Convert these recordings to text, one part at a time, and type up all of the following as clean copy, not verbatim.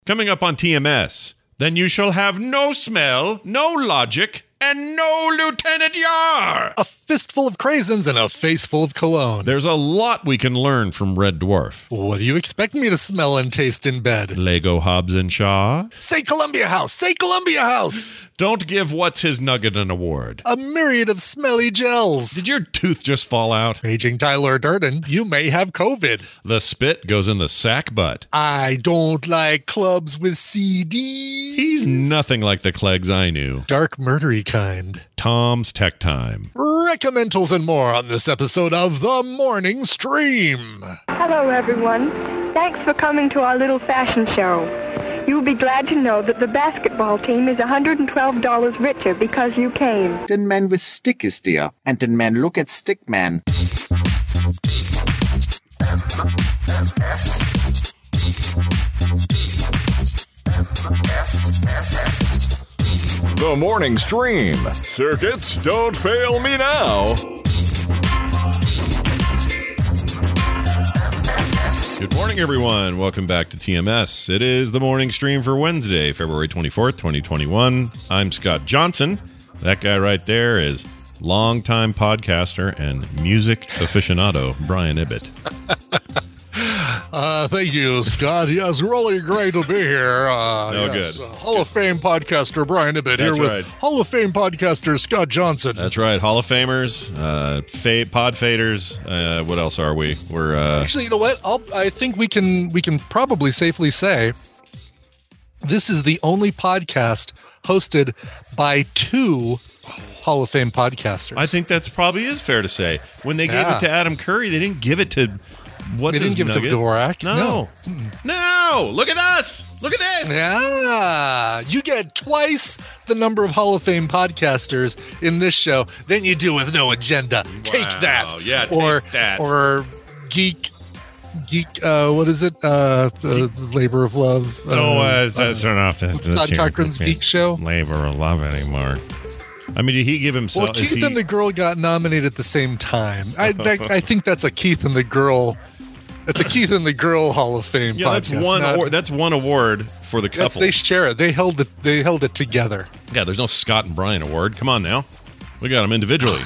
Coming up on TMS, then you shall have no smell, no logic, and no Lieutenant Yar! A fistful of craisins and a face full of cologne. There's a lot we can learn from Red Dwarf. What do you expect me to smell and taste in bed? Lego Hobbs and Shaw. Say Columbia House! Say Columbia House! Don't give What's His Nugget an award. A myriad of smelly gels. Did your tooth just fall out? Paging Tyler Durden, you may have COVID. The spit goes in the sack butt. I don't like clubs with CDs. He's nothing like the Cleggs I knew. Dark murdery kind. Tom's Tech Time. Recommendals and more on this episode of The Morning Stream. Hello, everyone. Thanks for coming to our little fashion show. You'll be glad to know that the basketball team is $112 richer because you came. Den man with stick is dear, and den man look at stick man. The Morning Stream. Circuits, don't fail me now. Good morning, everyone. Welcome back to TMS. It is the morning stream for Wednesday, February 24th, 2021. I'm Scott Johnson. That guy right there is longtime podcaster and music aficionado, Brian Ibbett. Thank you, Scott. Yes, really great to be here. Good. Hall of Fame podcaster Brian Ibbett here with Hall of Fame podcaster Scott Johnson. That's right. Hall of Famers, pod faders. What else are we? We're actually, you know what? I think we can probably safely say this is the only podcast hosted by two Hall of Fame podcasters. I think that's probably is fair to say. When they gave it to Adam Curry, they didn't give it to they didn't give it to Dvorak. No. Look at us. Look at this. Yeah. You get twice the number of Hall of Fame podcasters in this show than you do with No Agenda. Wow. Take that. Yeah, take that. Or Geek, what is it? Labor of Love. That's enough. Todd Cochran's Geek Show. Labor of Love anymore. I mean, did he give himself? Well, Keith and the Girl got nominated at the same time. I think that's a Keith and the Girl. It's a Keith and the Girl Hall of Fame. Yeah, podcast, that's one award for the couple. They share it. They held it together. Yeah, there's no Scott and Brian award. Come on now, we got them individually.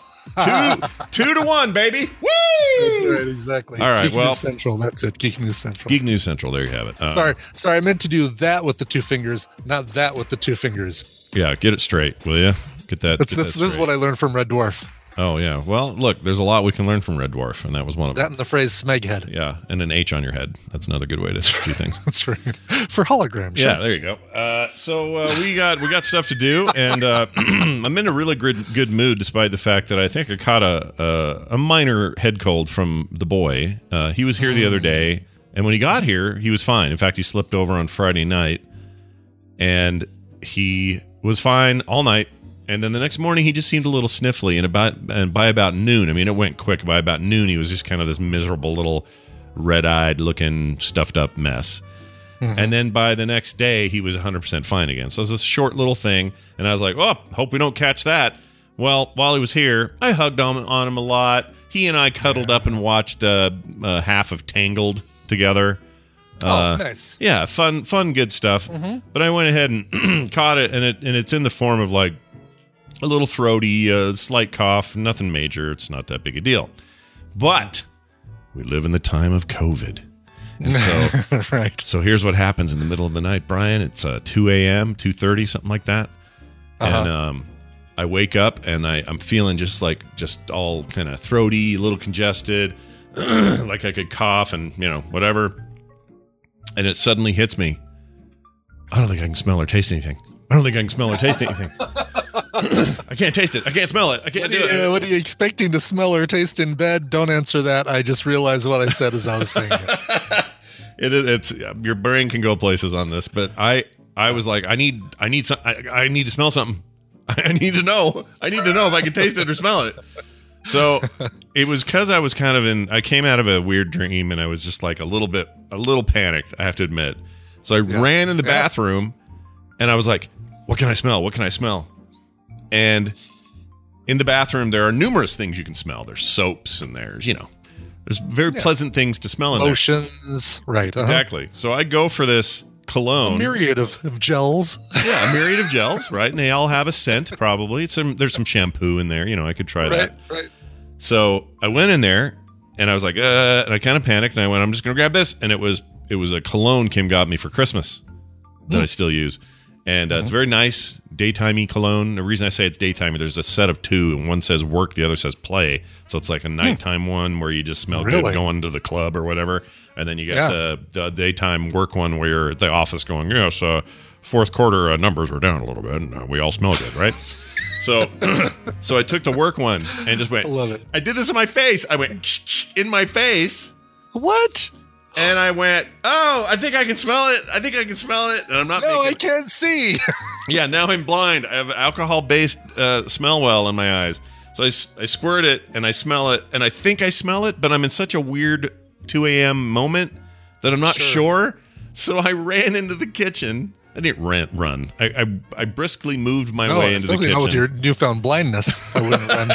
2-1, baby. Woo! That's right, exactly. All right, Geek News Central. That's it. Geek News Central. Geek News Central. There you have it. Sorry. I meant to do that with the two fingers, not that with the two fingers. Yeah, get it straight, will you? Get that. This is what I learned from Red Dwarf. Oh, yeah. Well, look, there's a lot we can learn from Red Dwarf, and that was one of them. That and the phrase smeghead. Yeah, and an H on your head. That's another good way to do things. That's right. For holograms. Yeah, there you go. So we got stuff to do, and I'm in a really good mood, despite the fact that I think I caught a minor head cold from the boy. He was here the other day, and when he got here, he was fine. In fact, he slipped over on Friday night, and he was fine all night. And then the next morning, he just seemed a little sniffly. And by about noon, I mean, it went quick. By about noon, he was just kind of this miserable little red-eyed looking stuffed up mess. Mm-hmm. And then by the next day, he was 100% fine again. So it was this short little thing. And I was like, oh, hope we don't catch that. Well, while he was here, I hugged on him a lot. He and I cuddled up and watched half of Tangled together. Nice. Yeah, fun, good stuff. Mm-hmm. But I went ahead and caught it, and it's in the form of like a little throaty, slight cough, nothing major. It's not that big a deal. But we live in the time of COVID. And so, right. So here's what happens in the middle of the night, Brian. It's 2 a.m., 2:30, something like that. And I wake up and I'm feeling just all kind of throaty, a little congested, like I could cough and, whatever. And it suddenly hits me. I don't think I can smell or taste anything. I can't taste it. I can't smell it. I can't do it. What are you expecting to smell or taste in bed? Don't answer that. I just realized what I said as I was saying it. It's your brain can go places on this, but I was like, I need to smell something. I need to know if I can taste it or smell it. So it was because I was I came out of a weird dream and I was just like a little panicked, I have to admit. So I ran in the bathroom and I was like, what can I smell? And in the bathroom, there are numerous things you can smell. There's soaps and there's very pleasant things to smell in Lotions. Right. Exactly. So I go for this cologne. A myriad of gels. Yeah, a myriad of gels, right? And they all have a scent, probably. There's some shampoo in there. I could try that. Right. So I went in there, and I was like, and I kind of panicked, and I went, I'm just going to grab this. And it was a cologne Kim got me for Christmas that I still use. And it's very nice, daytimey cologne. The reason I say it's daytimey, there's a set of two, and one says work, the other says play. So it's like a nighttime one where you just smell good going to the club or whatever. And then you get the daytime work one where you're at the office going, yes, fourth quarter numbers are down a little bit, and we all smell good, right? So I took the work one and just went, I love it. I did this in my face. I went in my face. What? And I went, oh, I think I can smell it. And I'm not I can't see. Yeah, now I'm blind. I have alcohol-based smell well in my eyes. So I squirt it, and I smell it, and I think I smell it, but I'm in such a weird 2 a.m. moment that I'm not sure. So I ran into the kitchen. I didn't run. I briskly moved my way into the kitchen. Not with your newfound blindness. I wouldn't run.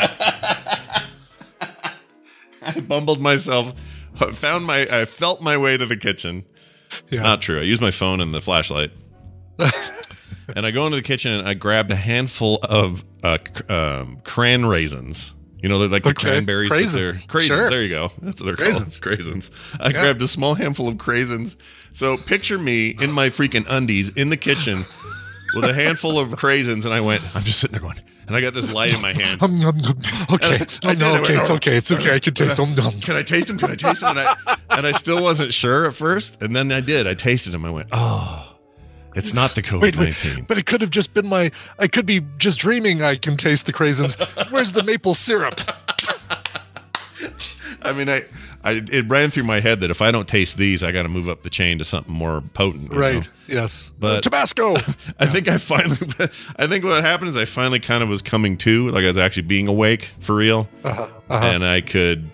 I bumbled myself. I felt my way to the kitchen. Yeah. Not true. I used my phone and the flashlight. And I go into the kitchen and I grabbed a handful of cran raisins. They're like the cranberries. Craisins. Craisins. Sure. There you go. That's what they're called. Craisins. I grabbed a small handful of craisins. So picture me in my freaking undies in the kitchen with a handful of craisins, and I went, I'm just sitting there going, and I got this light in my hand. Okay. It's okay. I can taste them. Can I taste them? And I still wasn't sure at first, and then I did. I tasted them. I went, oh, it's not the COVID-19. But it could have just been I could be just dreaming I can taste the craisins. Where's the maple syrup? I mean, it ran through my head that if I don't taste these, I got to move up the chain to something more potent. Right. Yes. But Tabasco. I think what happened is I finally kind of was coming to, like I was actually being awake for real. And I could,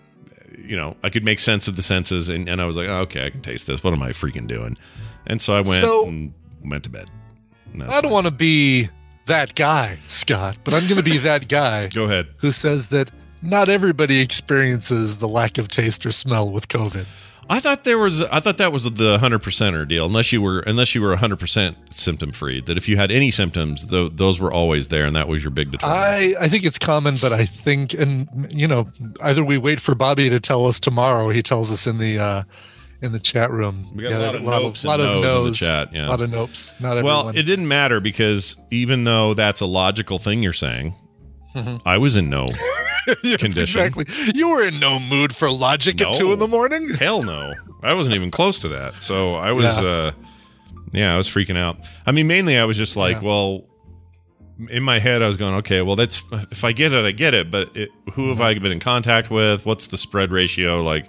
I could make sense of the senses. And I was like, oh, okay, I can taste this. What am I freaking doing? And so I went to bed. I don't want to be that guy, Scott, but I'm going to be that guy. Go ahead. Who says that not everybody experiences the lack of taste or smell with COVID. I thought that was the 100%er deal, unless you were 100% symptom free. That if you had any symptoms, those were always there, and that was your big determinant. I think it's common, but I think, and either we wait for Bobby to tell us tomorrow. He tells us in the chat room. We got a lot of nopes and no's in the chat. Yeah, a lot of nopes. Not everyone. Well, it didn't matter because even though that's a logical thing you're saying, I was in no condition. Exactly. You were in no mood for logic at 2 a.m. Hell no. I wasn't even close to that. So I was, I was freaking out. I mean, mainly I was just like, well, in my head I was going, okay, well, that's, if I get it, I get it. But who have I been in contact with? What's the spread ratio? Like,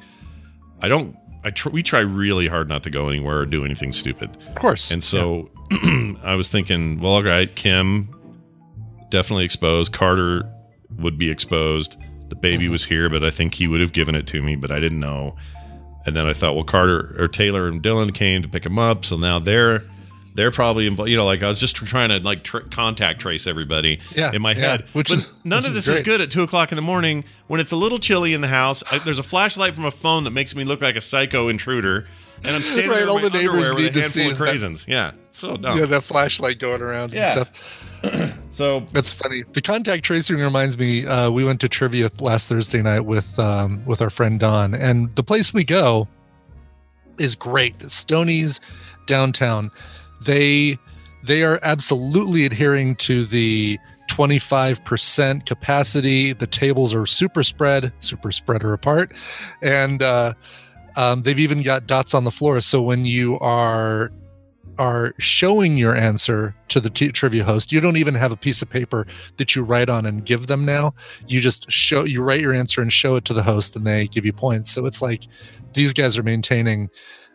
we try really hard not to go anywhere or do anything stupid. Of course. And so I was thinking, well, all right, Kim, definitely exposed. Carter would be exposed. The baby was here, but I think he would have given it to me, but I didn't know. And then I thought, well, Carter or Taylor and Dylan came to pick him up, so now they're probably involved. I was just trying to contact trace everybody in my head. None of this is good at 2 o'clock in the morning when it's a little chilly in the house. There's a flashlight from a phone that makes me look like a psycho intruder. And I'm standing there in my underwear with a handful of craisins. Yeah, so dumb. Yeah, that flashlight going around and stuff. So that's funny. The contact tracing reminds me. We went to trivia last Thursday night with our friend Don, and the place we go is great. Stoney's downtown. They are absolutely adhering to the 25% capacity. The tables are super spreader apart, and they've even got dots on the floor. So when you are showing your answer to the trivia host, you don't even have a piece of paper that you write on and give them now. You just you write your answer and show it to the host, and they give you points. So it's like these guys are maintaining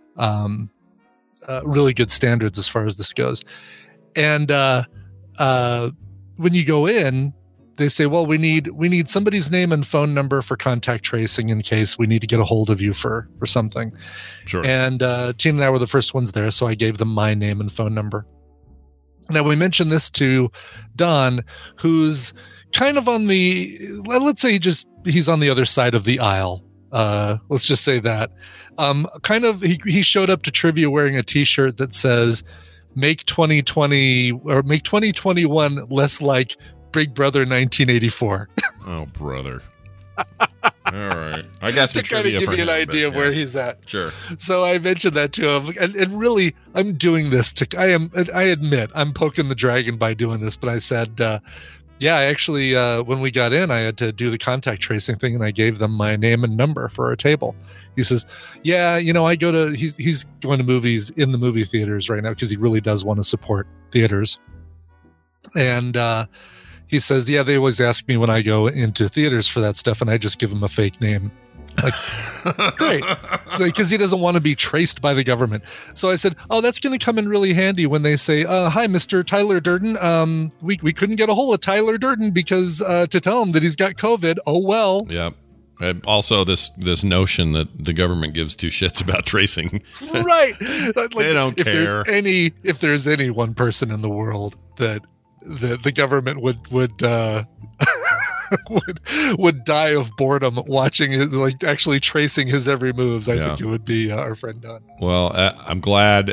really good standards as far as this goes. And when you go in, they say, well, we need somebody's name and phone number for contact tracing in case we need to get a hold of you for something. Sure. And Tina and I were the first ones there, so I gave them my name and phone number. Now, we mentioned this to Don, who's kind of on the, let's say he's on the other side of the aisle Let's just say that. He showed up to trivia wearing a T-shirt that says, "Make 2020 or make 2021 less like Big Brother 1984." Oh, brother. All right. I got some to kind of trivia give for you an him, idea but, of where he's at. Sure. So I mentioned that to him, and really, I'm doing this I admit I'm poking the dragon by doing this, but I said, yeah, I actually, when we got in, I had to do the contact tracing thing, and I gave them my name and number for a table. He says, yeah, he's going to movies in the movie theaters right now because he really does want to support theaters. And he says, yeah, they always ask me when I go into theaters for that stuff, and I just give him a fake name. Like, great. Because he doesn't want to be traced by the government. So I said, oh, that's going to come in really handy when they say, hi, Mr. Tyler Durden. We couldn't get a hold of Tyler Durden because to tell him that he's got COVID. Oh, well. Yeah. Also, this notion that the government gives two shits about tracing. Right. Like, they don't care. If there's any one person in the world that the government would die of boredom watching it, like actually tracing his every moves, I think it would be our friend Don. Well, I'm glad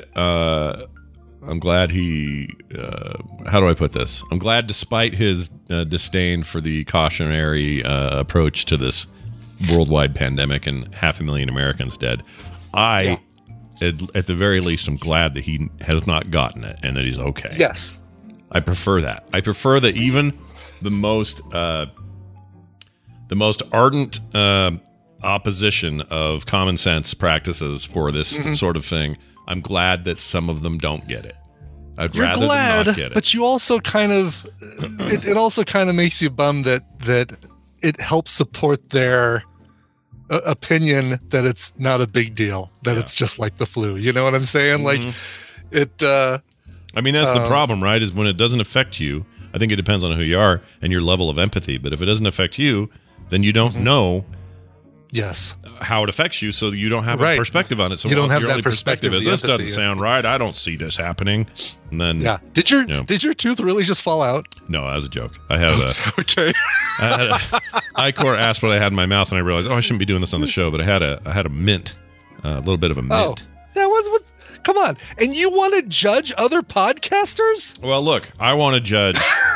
he how do I put this? I'm glad despite his disdain for the cautionary approach to this worldwide pandemic and 500,000 Americans dead, at the very least, I'm glad that he has not gotten it and that he's okay. Yes. I prefer that. I prefer that even the most ardent opposition of common sense practices for this sort of thing, I'm glad that some of them don't get it. You're rather glad, than not get it. But you also kind of it also kind of makes you bummed that it helps support their opinion that it's not a big deal, that it's just like the flu. You know what I'm saying? Like it. I mean, that's the problem, right? Is when it doesn't affect you. I think it depends on who you are and your level of empathy. But if it doesn't affect you, then you don't know how it affects you, so you don't have a perspective on it. So you don't have your that only perspective is, this doesn't sound right. I don't see this happening. And then did your tooth really just fall out? No, that was a joke. I had a okay. Icor asked what I had in my mouth, and I realized, I shouldn't be doing this on the show. But I had a mint, a little bit of a mint. Yeah, what? Come on. And you want to judge other podcasters? Well, look, I want to judge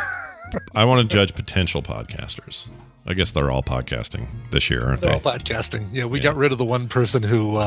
potential podcasters. I guess they're all podcasting this year, aren't they? They're all podcasting. Yeah, we got rid of the one person who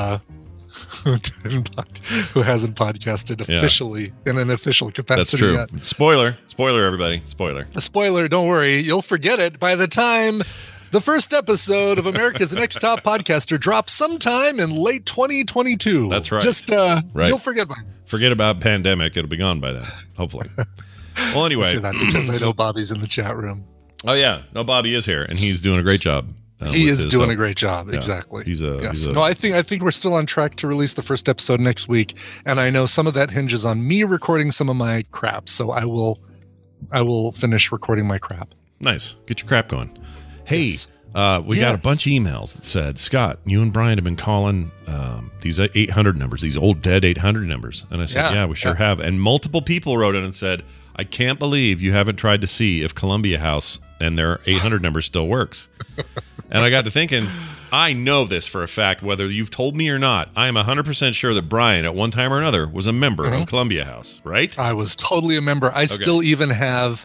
hasn't podcasted officially in an official capacity. That's true. Spoiler, everybody. Spoiler. Don't worry. You'll forget it by the time the first episode of America's Next Top Podcaster drops sometime in late 2022. That's right. Just right. You'll forget by then. Forget about pandemic. It'll be gone by then, hopefully. Well, anyway. I say that because I know Bobby's in the chat room. Oh, yeah. No, Bobby is here, and he's doing a great job. He is doing a great job. Yeah, exactly. No, I think we're still on track to release the first episode next week, and I know some of that hinges on me recording some of my crap. So I will finish recording my crap. Nice. Get your crap going. Hey, we got a bunch of emails that said, Scott, you and Brian have been calling these 800 numbers, these old dead 800 numbers. And I said, yeah, we sure have. And multiple people wrote in and said, I can't believe you haven't tried to see if Columbia House and their 800 number still works. And I got to thinking, I know this for a fact, whether you've told me or not. I am 100% sure that Brian, at one time or another, was a member of Columbia House, right? I was totally a member. I still have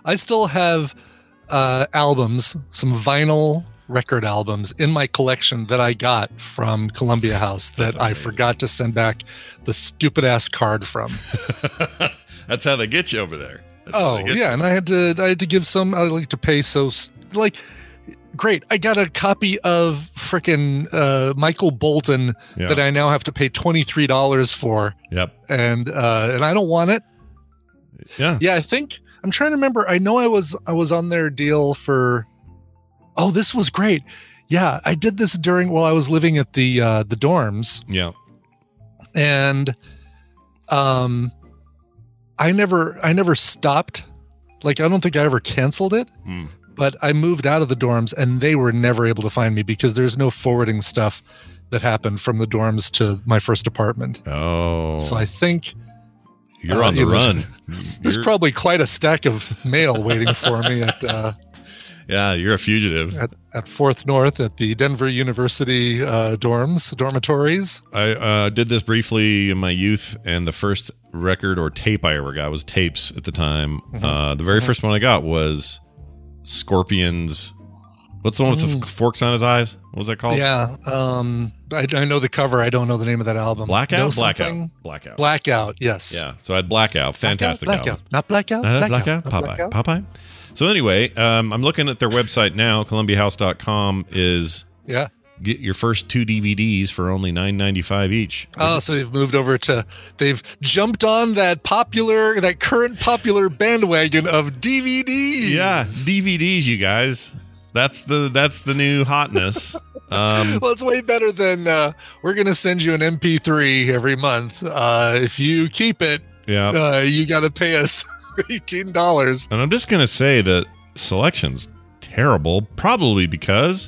albums, some vinyl record albums in my collection that I got from Columbia House that I forgot to send back the stupid ass card from. That's how they get you over there. And I had to give some. I like to pay great. I got a copy of frickin' Michael Bolton that I now have to pay $23 for. Yep. And I don't want it. Yeah. Yeah, I think I'm trying to remember. I know I was on their deal for. Oh, this was great. Yeah, I did this while I was living at the dorms. Yeah. And I never stopped. Like, I don't think I ever canceled it. But I moved out of the dorms, and they were never able to find me because there's no forwarding stuff that happened from the dorms to my first apartment. Oh. So I think you're on the run. There's probably quite a stack of mail waiting for me at Yeah, you're a fugitive. At 4th North at the Denver University dormitories. I did this briefly in my youth, and the first record or tape I ever got was tapes at the time. The very first one I got was Scorpions. What's the one with the forks on his eyes? What was that called? Yeah. I know the cover. I don't know the name of that album. Blackout? Blackout, yes. Yeah, so I had Blackout. Fantastic album. Not Blackout? Blackout? Popeye. So anyway, I'm looking at their website now. ColumbiaHouse.com is get your first 2 DVDs for only $9.95 each. Oh, so they've jumped on that current popular bandwagon of DVDs. Yeah, DVDs, you guys. That's the new hotness. Well, it's way better than we're going to send you an MP3 every month. If you keep it, you got to pay us $18. And I'm just going to say that selection's terrible, probably because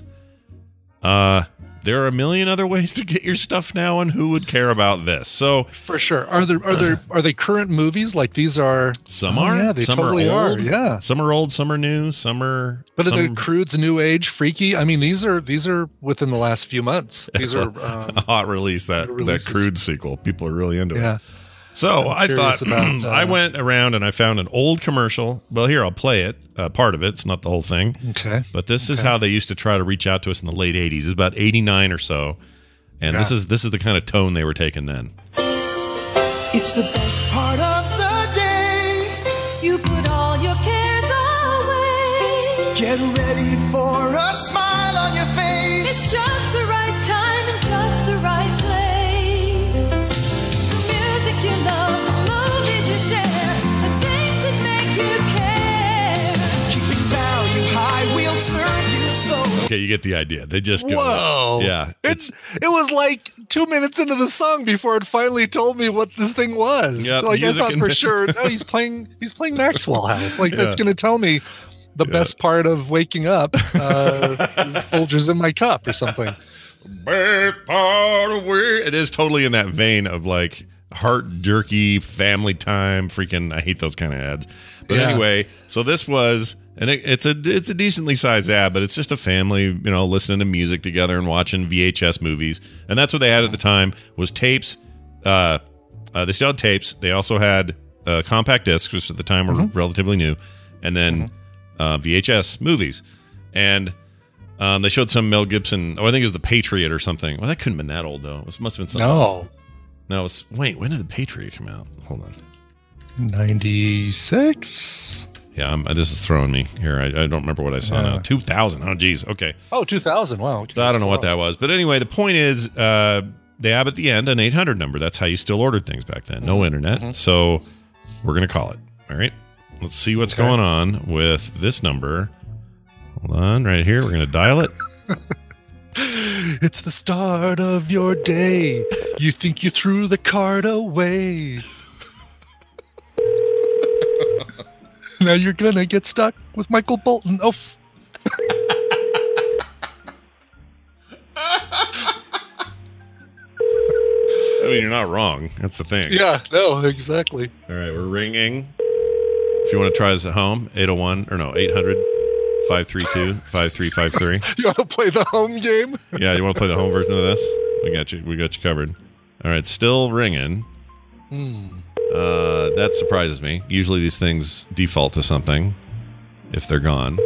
there are a million other ways to get your stuff now, and who would care about this? So for sure, are they current movies? Like these are some are, yeah, they some totally are old, yeah. Some are old, some are new, some are. But are the Crude's new age freaky? I mean, these are within the last few months. These are a hot release that Crude sequel. People are really into it. So I'm I thought about, I went around and I found an old commercial. Well, here I'll play it. Part of it. It's not the whole thing. Okay. But this is how they used to try to reach out to us in the late '80s. It's about '89 or so, and this is the kind of tone they were taking then. It's the best part of the day. You put all your cares away. Get ready for a smile on your face. It's just the right time and just the right place. The music you love, the movies you share, the things that make you care. Keeping value high, we'll serve you so. Okay, you get the idea. They just go. Whoa. Yeah. It was like 2 minutes into the song before it finally told me what this thing was. Yep, like I thought for sure, no, he's playing Maxwell House. Like that's going to tell me the best part of waking up is Folgers in my cup or something. Best part of it is totally in that vein of like heart jerky family time. Freaking, I hate those kind of ads. But anyway, so this was. And it's a decently sized ad, but it's just a family, listening to music together and watching VHS movies. And that's what they had at the time was tapes. They still had tapes. They also had compact discs, which at the time were relatively new, and then VHS movies. And they showed some Mel Gibson. Oh, I think it was The Patriot or something. Well, that couldn't have been that old though. It must have been something else. No, wait. When did The Patriot come out? Hold on. 96. Yeah, this is throwing me here. I don't remember what I saw now. 2000. Oh, geez. Okay. Oh, 2000. Wow. Okay. I don't know what that was. But anyway, the point is they have at the end an 800 number. That's how you still ordered things back then. No internet. So we're going to call it. All right. Let's see what's going on with this number. Hold on. Right here. We're going to dial it. It's the start of your day. You think you threw the card away. Now you're gonna get stuck with Michael Bolton. Oh. I mean, you're not wrong. That's the thing. Yeah, no, exactly. All right, we're ringing. If you want to try this at home, 800-532-5353. You want to play the home game? Yeah, you want to play the home version of this? We got you covered. All right, still ringing. That surprises me. Usually these things default to something if they're gone.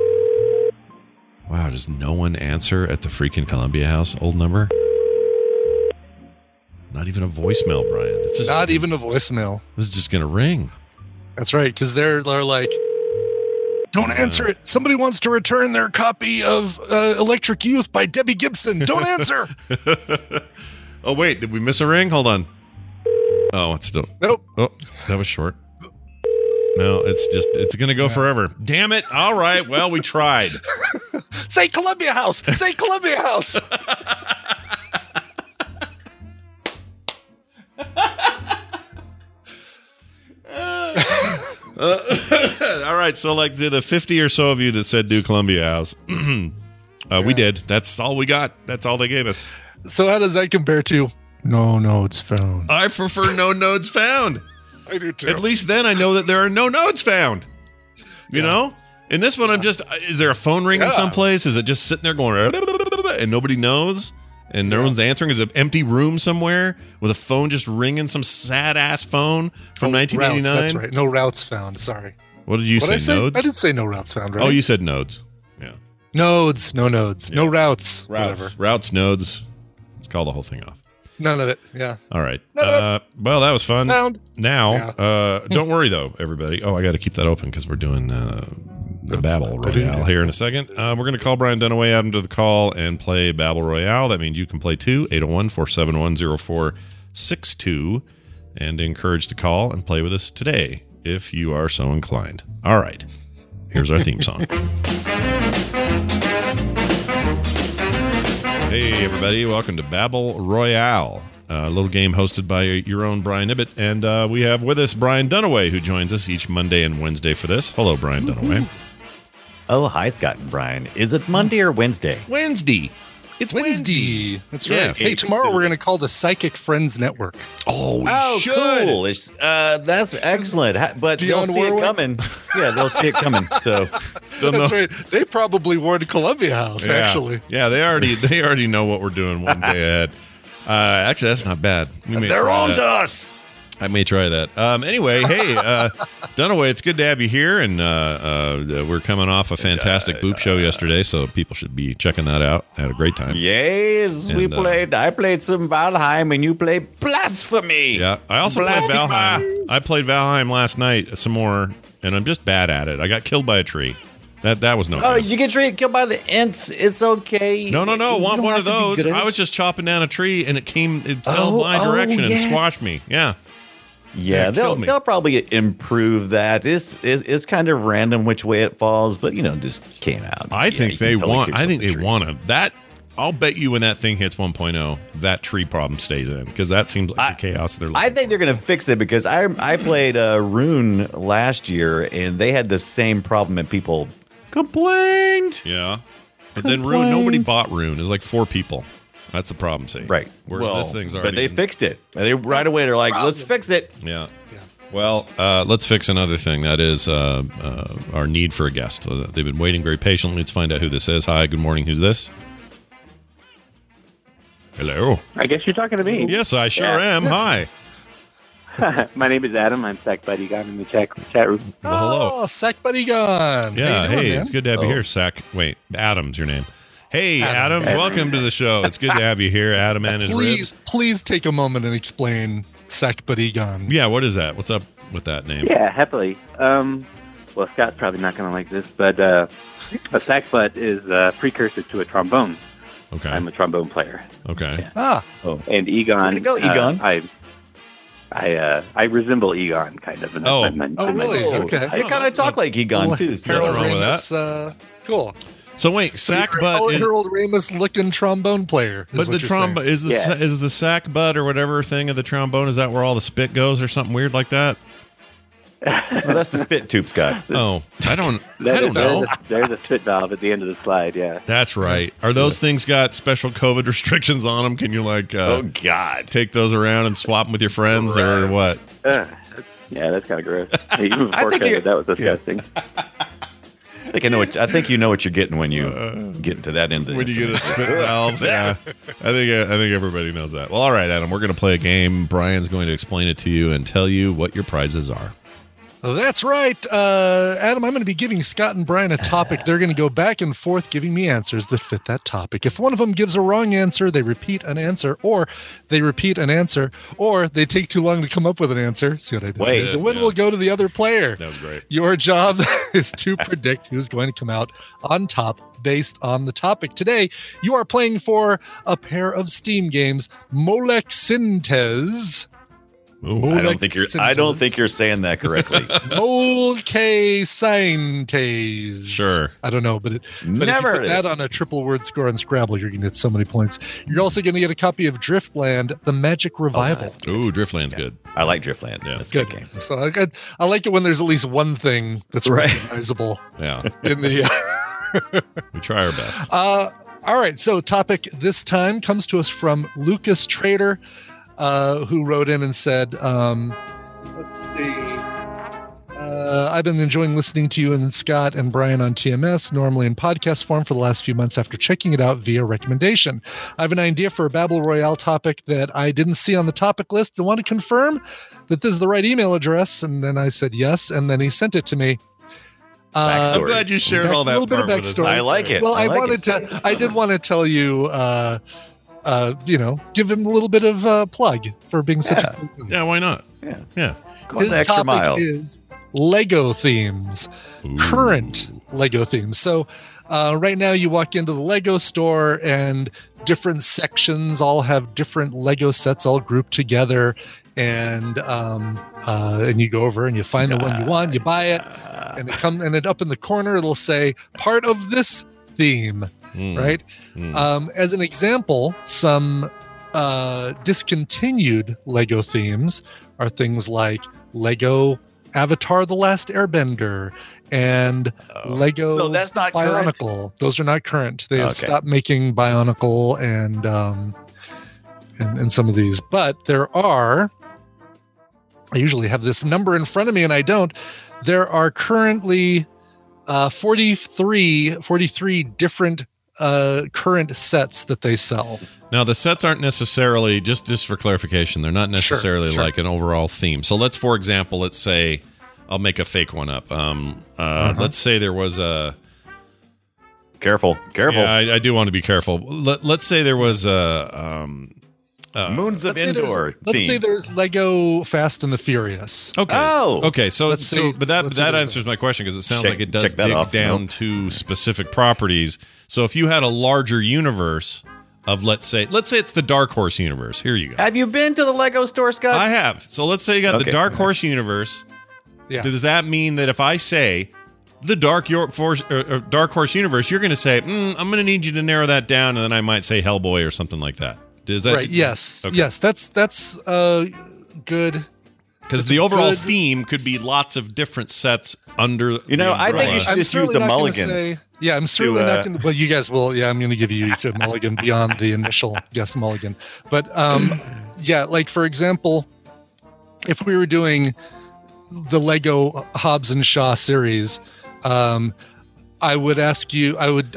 Wow, does no one answer at the freaking Columbia House old number? Not even a voicemail, Brian. Not even a voicemail. This is just going to ring. That's right, because they're like, don't answer it. Somebody wants to return their copy of Electric Youth by Debbie Gibson. Don't answer. Oh, wait, did we miss a ring? Hold on. Oh, it's still. Nope. Oh, that was short. No, it's going to go forever. Damn it. All right. Well, we tried. Say Columbia House. Say Columbia House. All right. So, like the 50 or so of you that said do Columbia House, we did. That's all we got. That's all they gave us. So, how does that compare to no notes found? I prefer no notes found. I do too. At least then I know that there are no notes found. You know? In this one, I'm just, is there a phone ringing someplace? Is it just sitting there going, and nobody knows? And no one's answering? Is it an empty room somewhere with a phone just ringing, some sad-ass phone from 1989? Routes, that's right. No routes found. Sorry. What did you say, nodes? I didn't say no routes found, right? Oh, you said nodes. Yeah. Nodes. No nodes. Yeah. No routes. Routes, nodes. Let's call the whole thing off. None of it. Yeah. All right. Well, that was fun. Found. Now, don't worry, though, everybody. Oh, I got to keep that open because we're doing the Babble Royale here in a second. We're going to call Brian Dunaway, add him to the call, and play Babble Royale. That means you can play too. 801-471-0462. And encouraged to call and play with us today if you are so inclined. All right. Here's our theme song. Hey, everybody. Welcome to Babble Royale, a little game hosted by your own Brian Ibbett. And we have with us Brian Dunaway, who joins us each Monday and Wednesday for this. Hello, Brian Dunaway. Oh, hi, Scott and Brian. Is it Monday or Wednesday? Wednesday. It's Wednesday. That's right. Hey, tomorrow we're going to call the Psychic Friends Network. Oh, we should. Cool. That's excellent. But they'll see it coming. Yeah, they'll see it coming. So that's right. They probably warned Columbia House, actually. Yeah, they already know what we're doing one day ahead. Actually, that's not bad. They're on to us. I may try that. Anyway, hey, Dunaway, it's good to have you here, and we're coming off a fantastic Boop show yesterday, so people should be checking that out. I had a great time. Yes, we played. I played some Valheim, and you played Blasphemy. Yeah, I also played Valheim. I played Valheim last night some more, and I'm just bad at it. I got killed by a tree. That was no. Oh, you get killed by the Ents. It's okay. No. Want one of those? I was just chopping down a tree, and it fell my direction and squashed me. Yeah. Yeah, they'll probably improve that. It's kind of random which way it falls, but just came out. I think they want to. That I'll bet you when that thing hits 1.0, that tree problem stays in because that seems like the chaos they're looking I think they're going to fix it because I played Rune last year and they had the same problem and people complained. Yeah, but then Rune, nobody bought Rune. It's like 4 people. That's the problem, see? Right. Whereas this thing's already... But they fixed it. They right away, they're like, let's fix it. Yeah. Well, let's fix another thing. That is our need for a guest. They've been waiting very patiently. Let's find out who this is. Hi, good morning. Who's this? Hello. I guess you're talking to me. Yes, I sure am. Hi. My name is Adam. I'm Sack Buddy Gone in the chat room. Well, hello. Oh, Sack Buddy Gone. Yeah, how you doing, man? It's good to have you here, Sack. Wait, Adam's your name. Hey, Adam, welcome to the show. It's good to have you here, Adam and his ribs. Please take a moment and explain Sack Buddy Gone. Yeah, what is that? What's up with that name? Yeah, happily. Well, Scott's probably not going to like this, but a sack butt is a precursor to a trombone. Okay. I'm a trombone player. Okay. Yeah. And Egon. Way to go, Egon. I resemble Egon, kind of. Really? Okay. You kind of talk like Egon, too. So. Nothing wrong with that. Cool. So wait, sack butt is Harold Ramis looking trombone player. But the trombone is the sack butt or whatever thing of the trombone. Is that where all the spit goes or something weird like that? Well, that's the spit tube, Scott. Oh, I don't know. There's a spit valve at the end of the slide. Yeah, that's right. Are those things got special COVID restrictions on them? Can you oh God, take those around and swap them with your friends or what? Yeah, that's kind of gross. Even before COVID, that was disgusting. I think you know what you're getting when you get into that end. When you get a spit valve, yeah. I think everybody knows that. Well, all right, Adam, we're going to play a game. Brian's going to explain it to you and tell you what your prizes are. That's right. Adam, I'm going to be giving Scott and Brian a topic. They're going to go back and forth giving me answers that fit that topic. If one of them gives a wrong answer, they repeat an answer, or they repeat an answer, or they take too long to come up with an answer. See what I did? The win will go to the other player. That was great. Your job is to predict who's going to come out on top based on the topic. Today, you are playing for a pair of Steam games, Molech Sintes. Ooh, I don't think you're saying that correctly. Molke Sintes. Sure. I don't know, but if you put that on a triple word score on Scrabble, you're going to get so many points. You're also going to get a copy of Driftland: The Magic Revival. Ooh, Driftland's good. I like Driftland. Yeah, it's good. So I like it when there's at least one thing that's recognizable. Yeah. In the we try our best. All right. So topic this time comes to us from Lucas Trader. Who wrote in and said, let's see. I've been enjoying listening to you and Scott and Brian on TMS, normally in podcast form, for the last few months after checking it out via recommendation. I have an idea for a Battle Royale topic that I didn't see on the topic list and want to confirm that this is the right email address. And then I said yes, and then he sent it to me. I'm glad you shared all that little bit of part with us. backstory. I like it. Well, I did want to tell you, give him a little bit of plug for being such a cool guy. Yeah, why not? Yeah. Go His the extra topic mile. is Lego themes, current Lego themes. So right now you walk into the Lego store and different sections all have different Lego sets all grouped together. And you go over and you find the one you want, you buy it, and it up in the corner it'll say part of this theme, right? As an example, some discontinued Lego themes are things like Lego Avatar: The Last Airbender and Lego So that's not current? Bionicle. Those are not current. They have stopped making Bionicle and some of these, but there are. I usually have this number in front of me and I don't. There are currently 43 different current sets that they sell. Now, the sets aren't necessarily, just for clarification, they're not necessarily like an overall theme. So for example, let's say, I'll make a fake one up. Let's say there was a... Careful. Yeah, I do want to be careful. Let's say there was a... Moons of Endor. Let's say there's Lego Fast and the Furious. Okay. Oh. Okay. But that say answers my question because it sounds like it does check that dig off. down to specific properties. So if you had a larger universe of, let's say it's the Dark Horse universe. Here you go. Have you been to the Lego store, Scott? I have. So let's say you got the Dark Horse universe. Yeah. Does that mean that if I say the Dark Horse universe, you're going to say, I'm going to need you to narrow that down, and then I might say Hellboy or something like that. Is that right? Yes. Okay. Yes. That's good. Because the overall theme could be lots of different sets under. I think you should just use a mulligan. I'm certainly not going to. Well, you guys will. Yeah, I'm going to give you each a mulligan beyond the initial guess mulligan. But like for example, if we were doing the Lego Hobbs and Shaw series, I would ask you. I would.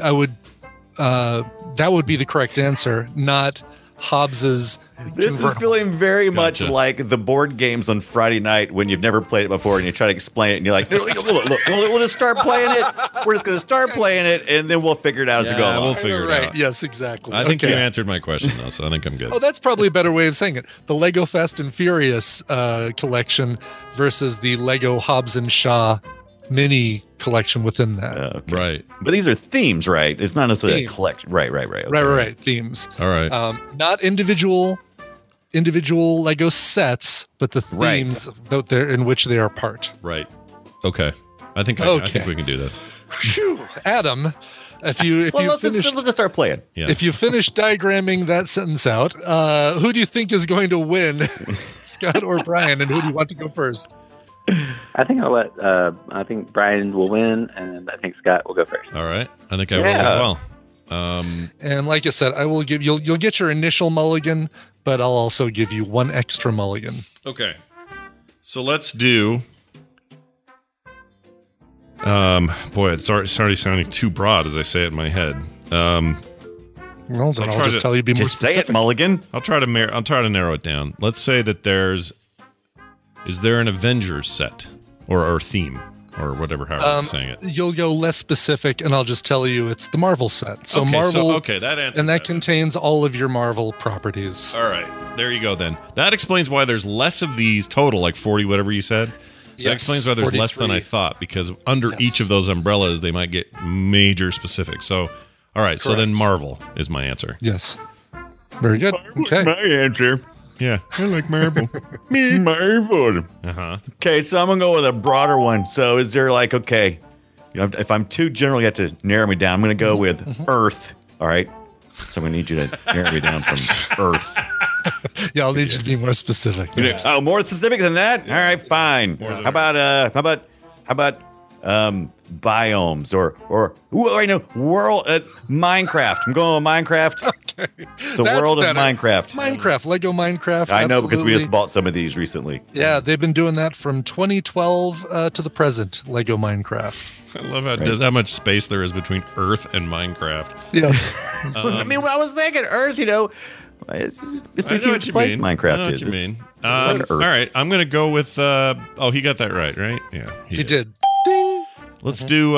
That would be the correct answer, not Hobbs's. This is feeling very much like the board games on Friday night when you've never played it before and you try to explain it and you're like, look, we'll just start playing it. We're just going to start playing it and then we'll figure it out as we go along. We'll figure it out. Yes, exactly. I think you answered my question though, so I think I'm good. Oh, that's probably a better way of saying it. The Lego Fast and Furious collection versus the Lego Hobbs and Shaw mini collection within that. Okay. Right. But these are themes, right? It's not necessarily Themes. a collection. Right. Okay. Right. Themes. All right. Not individual Lego sets, but the themes that they're in which they are part. Right. Okay. I think we can do this. Phew. Adam, if you let's just start playing. Yeah. If you finish diagramming that sentence out, who do you think is going to win, Scott or Brian? And who do you want to go first? I think I think Brian will win, and I think Scott will go first. All right. I think I will as well. And like I said, I will give you'll get your initial mulligan, but I'll also give you one extra mulligan. Okay. So let's do. Boy, it's already sounding too broad as I say it in my head. Well, then I'll just tell you be more Just say specific. it, mulligan. I'll try to narrow it down. Let's say that is there an Avengers set or theme or whatever, however I'm saying it? You'll go less specific, and I'll just tell you it's the Marvel set. So okay, Marvel, that answers and that that. contains all of your Marvel properties. All right, there you go. Then that explains why there's less of these total, like 40, whatever you said. That explains why there's less than I thought, because under each of those umbrellas, they might get major specific. So, all right, so then Marvel is my answer. Yes, very good. Okay, My answer. Yeah, I like Marvel. Marvel. Uh-huh. Okay, so I'm gonna go with a broader one. So is there if I'm too general, you have to narrow me down. I'm gonna go with Earth. All right. So I'm gonna need you to narrow me down from Earth. Yeah, I'll need you to be more specific. Oh, more specific than that? All right, fine. How about biomes or I know world Minecraft. I'm going with Minecraft. Okay. The That's world better. of Minecraft. Minecraft, Lego Minecraft. I know because we absolutely. just bought some of these recently. Yeah, they've been doing that from 2012 to the present. Lego Minecraft. I love how much space there is between Earth and Minecraft. Yes. I mean, I was thinking Earth. It's I a know what huge you place. mean. Minecraft I know what is. you It's- mean. like Earth. All right, I'm gonna go with. He got that right, right? Yeah, He did. Ding. Let's do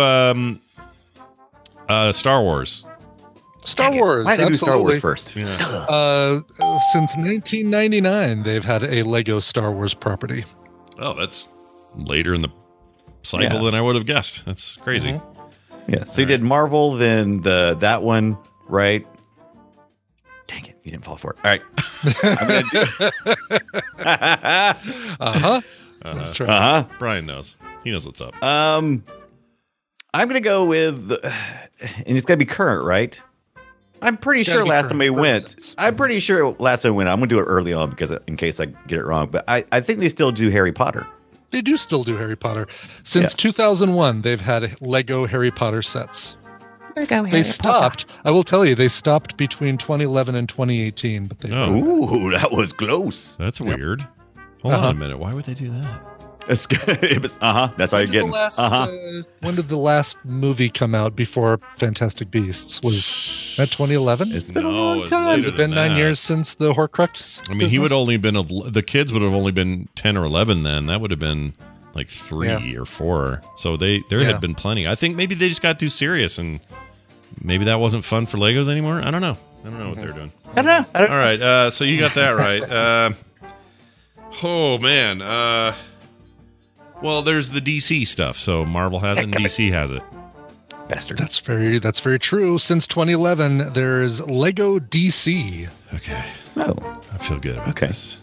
Star Wars. Star Wars. Why did I do Star Wars absolutely. first? Yeah. Since 1999, they've had a Lego Star Wars property. Oh, that's later in the cycle Yeah. than I would have guessed. That's crazy. Yeah. So you did Marvel, then that one, right? Dang it, you didn't fall for it. All right. I'm gonna do. That's right. Uh-huh. Brian knows. He knows what's up. I'm gonna go with, and it's gonna be current, right? I'm pretty Gotta sure be last time we current went. purposes. I'm pretty sure last time we went. I'm gonna do it early on because in case I get it wrong. But I think they still do Harry Potter. They do still do Harry Potter. Since 2001, they've had Lego Harry Potter sets. They stopped. I will tell you, they stopped between 2011 and 2018. But they Oh. Ooh, that was close. That's weird. Hold on a minute. Why would they do that? It's good. It was, That's all you're getting. When did the last movie come out before Fantastic Beasts? Was that 2011? It's been a long it's time. later Has it been than 9 that. years since the Horcrux? I mean, he would business? only been the kids would have only been 10 or 11 then. That would have been like 3 or 4. So there had been plenty. I think maybe they just got too serious and maybe that wasn't fun for Legos anymore. I don't know. I don't know what they're doing. I don't know. All right. So you got that right. Oh man. Well, there's the DC stuff. So Marvel has it and DC has it. Bastard. That's very true. Since 2011, there's Lego DC. Okay. No. I feel good about this.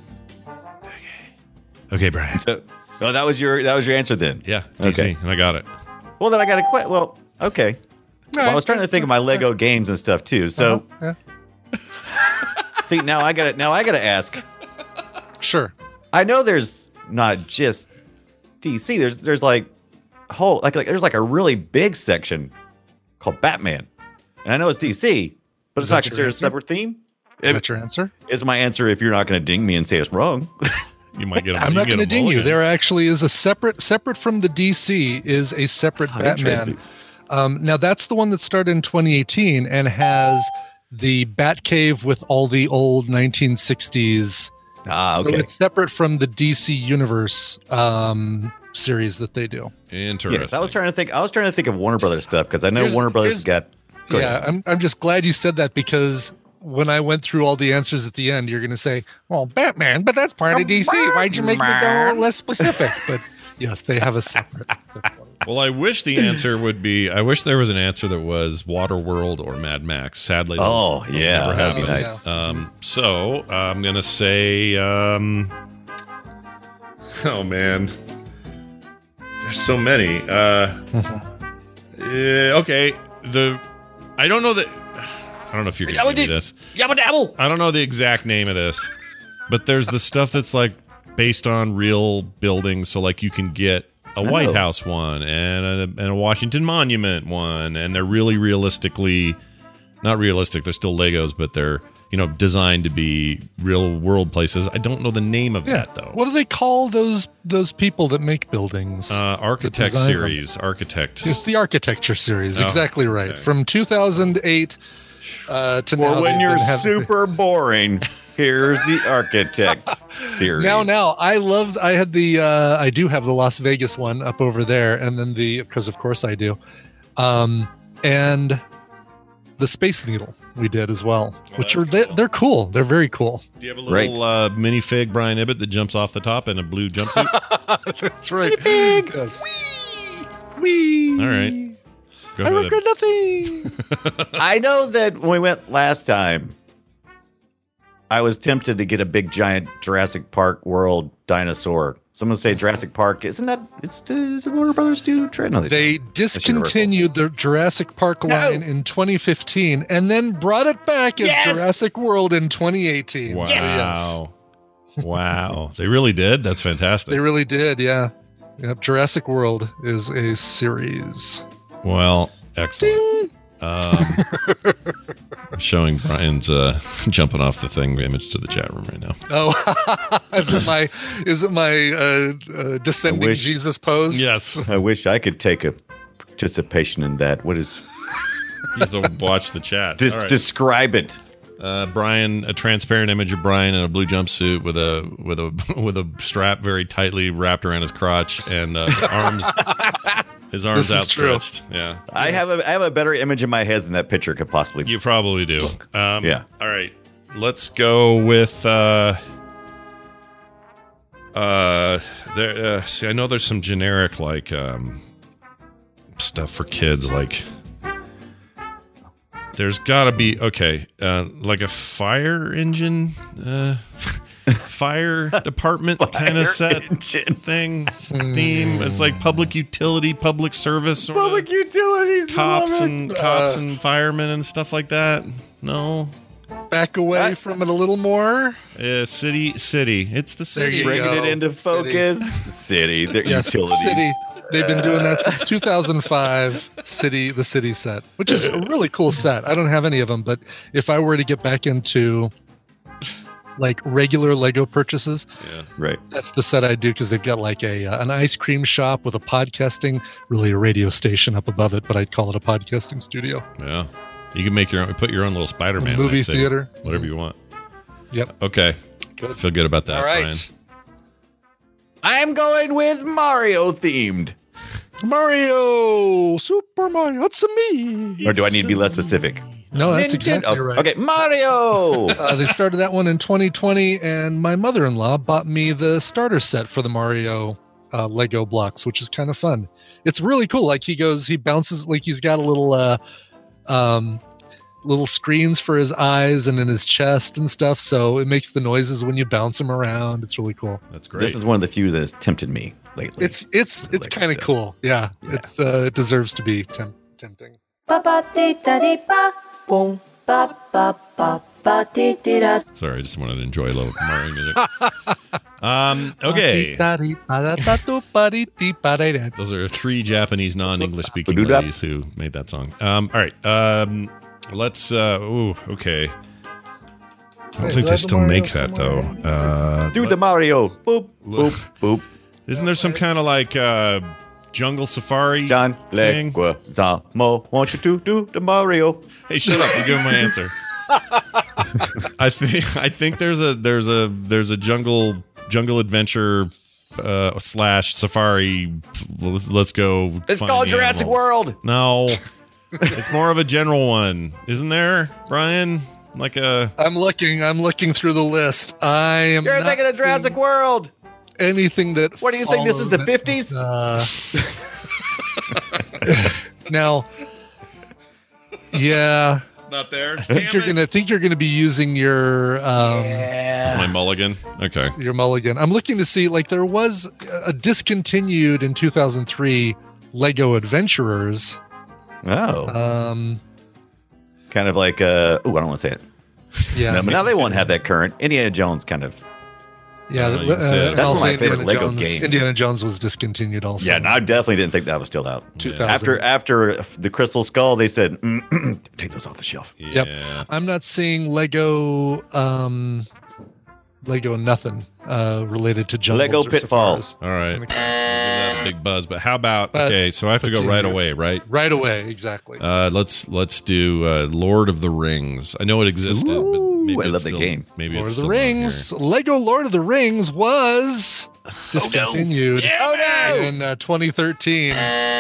Okay, Brian. So, that was your answer then. Yeah, DC, Okay. and I got it. Well, then I got to quit. Well, okay. Well, I was trying to think of my Lego games and stuff too. So, Yeah. see, now I got to ask. Sure. I know there's not just DC. There's like a whole there's like a really big section called Batman, and I know it's DC, but Is it's that not your considered a answer? separate theme. Is that your answer? Is my answer if you're not going to ding me and say it's wrong? You might get. I'm not going to ding you. There actually is a separate from the DC is a separate Batman. interesting. Now that's the one that started in 2018 and has the Batcave with all the old 1960s. Okay. So it's separate from the DC Universe series that they do. Interesting. Yes, I was trying to think of Warner Brothers stuff because I know Here's- Warner Brothers here's- got. Go ahead. Yeah, I'm just glad you said that because when I went through all the answers at the end, you're going to say, "Well, Batman, but that's part of DC. Why'd you make me go less specific?" But yes, they have a separate. Well, I wish the answer would be. I wish there was an answer that was Waterworld or Mad Max. Sadly, those yeah, never that'd be happened. nice. So I'm gonna say. Oh man, there's so many. Okay, I don't know that. I don't know if you're gonna give me this. Yabba dabble. I don't know the exact name of this, but there's the stuff that's like based on real buildings. So like you can get a White House one and a Washington Monument one, and they're really realistically not realistic. They're still Legos, but they're designed to be real world places. I don't know the name of that though. What do they call those people that make buildings? Architect design them. series. Architects. It's the architecture series. Oh, Exactly right. okay. From 2008 to now. Well, when they've you're been having- super boring, here's the Architect series. Now, I had I do have the Las Vegas one up over there, and then because of course I do, and the Space Needle we did as well, which are that's cool. they're cool. They're very cool. Do you have a little minifig Brian Ibbett that jumps off the top in a blue jumpsuit? That's right. Yes. Whee! All right. Go I ahead. regret nothing. I know that when we went last time, I was tempted to get a big giant Jurassic Park World dinosaur. Someone say Jurassic Park. Isn't that is it Warner Brothers do? No, They discontinued the Jurassic Park line in 2015 and then brought it back as Jurassic World in 2018. Wow. So, yes. Wow. They really did? That's fantastic. They really did, yeah. Yep, Jurassic World is a series. Well, excellent. I'm showing Brian's jumping off the thing image to the chat room right now. Oh, is it my descending Jesus pose? Yes. I wish I could take a participation in that. What is? You have to watch the chat. Just describe it. Brian, a transparent image of Brian in a blue jumpsuit with a strap very tightly wrapped around his crotch and his arms outstretched. True. Yeah, I have a better image in my head than that picture could possibly. You probably do. Yeah. All right, let's go with. See, I know there's some generic like stuff for kids like. There's got to be, like a fire engine, fire department kind of set theme. It's like public utility, public service. Public utilities. Cops and firemen and stuff like that. No. Back away from it a little more. City. It's the city. Bringing it into focus. City. Their utilities. City. They've been doing that since 2005. The city set, which is a really cool set. I don't have any of them, but if I were to get back into like regular Lego purchases, right, that's the set I do because they've got like an ice cream shop with a podcasting, really a radio station up above it, but I'd call it a podcasting studio. Yeah, you can put your own little Spider-Man movie theater, whatever you want. Yep. Okay. Good. I feel good about that. All right. Brian. I'm going with Mario themed. Mario, Super Mario, it's me. Or do I need to be less specific? No, that's exactly right. Okay, Mario. They started that one in 2020, and my mother-in-law bought me the starter set for the Mario Lego blocks, which is kind of fun. It's really cool. Like he bounces, like he's got a little screens for his eyes and in his chest and stuff. So it makes the noises when you bounce him around. It's really cool. That's great. This is one of the few that has tempted me lately. It's kind of cool. Yeah. It deserves to be tempting. Sorry, I just wanted to enjoy a little Mario music. Okay. Those are three Japanese non-English speaking ladies who made that song. All right. Let's. Okay. I don't think they still make that though. Do the Mario. Boop boop boop. Isn't there some kind of like jungle safari John thing? Leguizamo want you to do the Mario. Hey, shut up! You give me my answer. I think there's a jungle adventure / safari. Let's go. It's called Jurassic World. No, it's more of a general one, isn't there, Brian? Like a. I'm looking through the list. You're thinking of Jurassic World. Anything that. What do you think? This is the 50s? Now. Yeah. Not there. I think you're gonna be using your my mulligan. Okay. Your mulligan. I'm looking to see, like, there was a discontinued in 2003 Lego Adventurers. Oh. Kind of like I don't want to say it. Yeah. No, but now they won't have that current. Indiana Jones kind of. Yeah, that's one of my favorite Lego games. Indiana Jones was discontinued also. Yeah, no, I definitely didn't think that was still out. 2000. After the Crystal Skull, they said, take those off the shelf. Yeah. Yep. I'm not seeing Lego nothing related to jungles. Lego or Pitfall. safaris. All right. I'll give that a big buzz. But how about so I have to go right away, right? Right away, exactly. Let's do Lord of the Rings. I know it existed, but maybe I love the game. Maybe Lord it's of the still Rings. Lego Lord of the Rings was discontinued in 2013.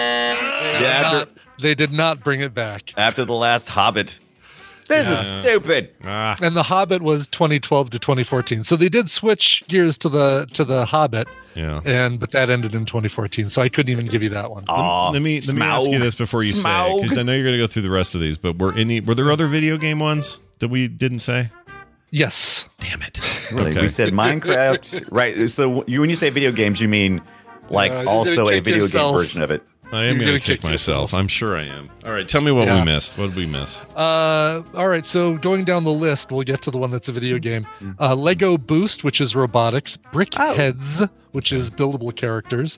They did not bring it back. After the last Hobbit. This is stupid. And the Hobbit was 2012 to 2014. So they did switch gears to the Hobbit. Yeah. But that ended in 2014. So I couldn't even give you that one. Let me ask you this before you say, because I know you're going to go through the rest of these. But were there other video game ones that we didn't say? Yes. Damn it. Really? Okay. We said Minecraft. Right. So when you say video games, you mean like also a video game version of it. I am going to kick myself. I'm sure I am. All right, tell me what we missed. What did we miss? All right, so going down the list, we'll get to the one that's a video game. Lego Boost, which is robotics. Brickheads, which is buildable characters.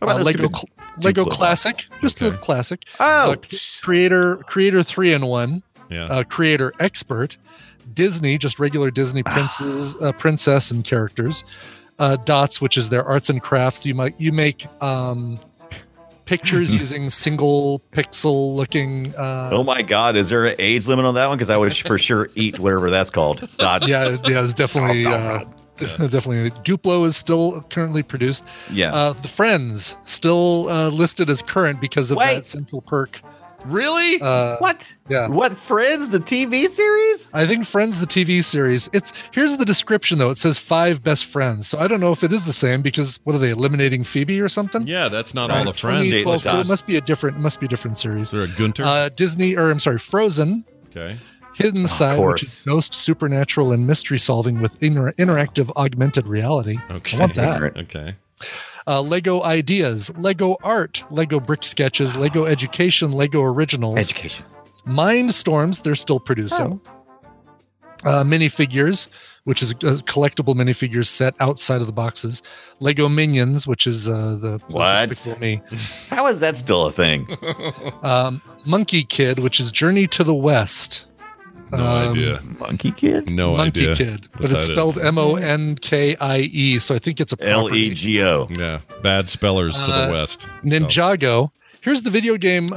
Lego Classic, just the classic. Creator 3-in-1. Yeah. Creator Expert. Disney, just regular Disney princess and characters. Dots, which is their arts and crafts. You make pictures using single pixel looking. Oh my God! Is there an age limit on that one? Because I would for sure eat whatever that's called. Dots. Yeah, it's definitely definitely. Duplo is still currently produced. Yeah. The Friends still listed as current because of that central perk. Really? What? Yeah. What, Friends, the TV series? I think Friends, the TV series. Here's the description though. It says 5 best friends. So I don't know if it is the same because what are they eliminating Phoebe or something? Yeah, that's not all the Friends. It must be a different series. Is there a Gunter? Frozen. Okay. Hidden Side, which is ghost, supernatural, and mystery solving with interactive augmented reality. Okay. I want that. Okay. Lego Ideas, Lego Art, Lego Brick Sketches, Lego Education, Lego Originals. Mindstorms, they're still producing. Minifigures, which is a collectible minifigures set outside of the boxes. Lego Minions, which is the Despicable Me. How is that still a thing? Monkey Kid, which is Journey to the West. No idea. Monkey Kid? No idea. Monkey Kid. But it's spelled Monkie, so I think it's a property. Lego. Yeah. Bad spellers to the west. Ninjago. Here's the video game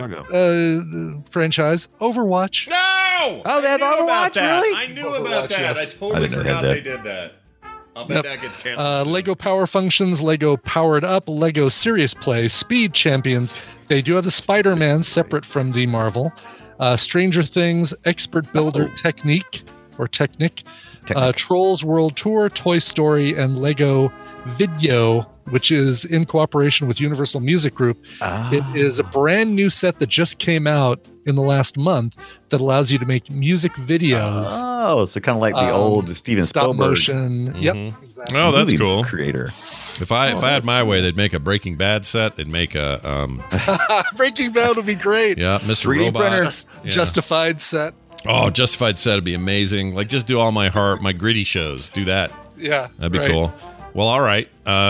franchise. Overwatch. No! Oh, they have Overwatch, really? I knew about that. Yes. I totally forgot they did that. I'll bet that gets canceled. Lego Power Functions, Lego Powered Up, Lego Serious Play, Speed Champions. They do have the Spider-Man separate from the Marvel. Stranger Things, Expert Builder Technique, Trolls World Tour, Toy Story, and Lego Video, which is in cooperation with Universal Music Group. It is a brand new set that just came out in the last month that allows you to make music videos. Oh, so kind of like the old Steven stop Spielberg. Motion. Yep. Exactly. Oh, that's cool. Creator. If I had my way, they'd make a Breaking Bad set. They'd make a Breaking Bad would be great. Yeah, Mr. 3D Robot. printer. Justified set. Oh, Justified set would be amazing. Like, just do all my gritty shows. Do that. Yeah, that'd be cool. Well, all right.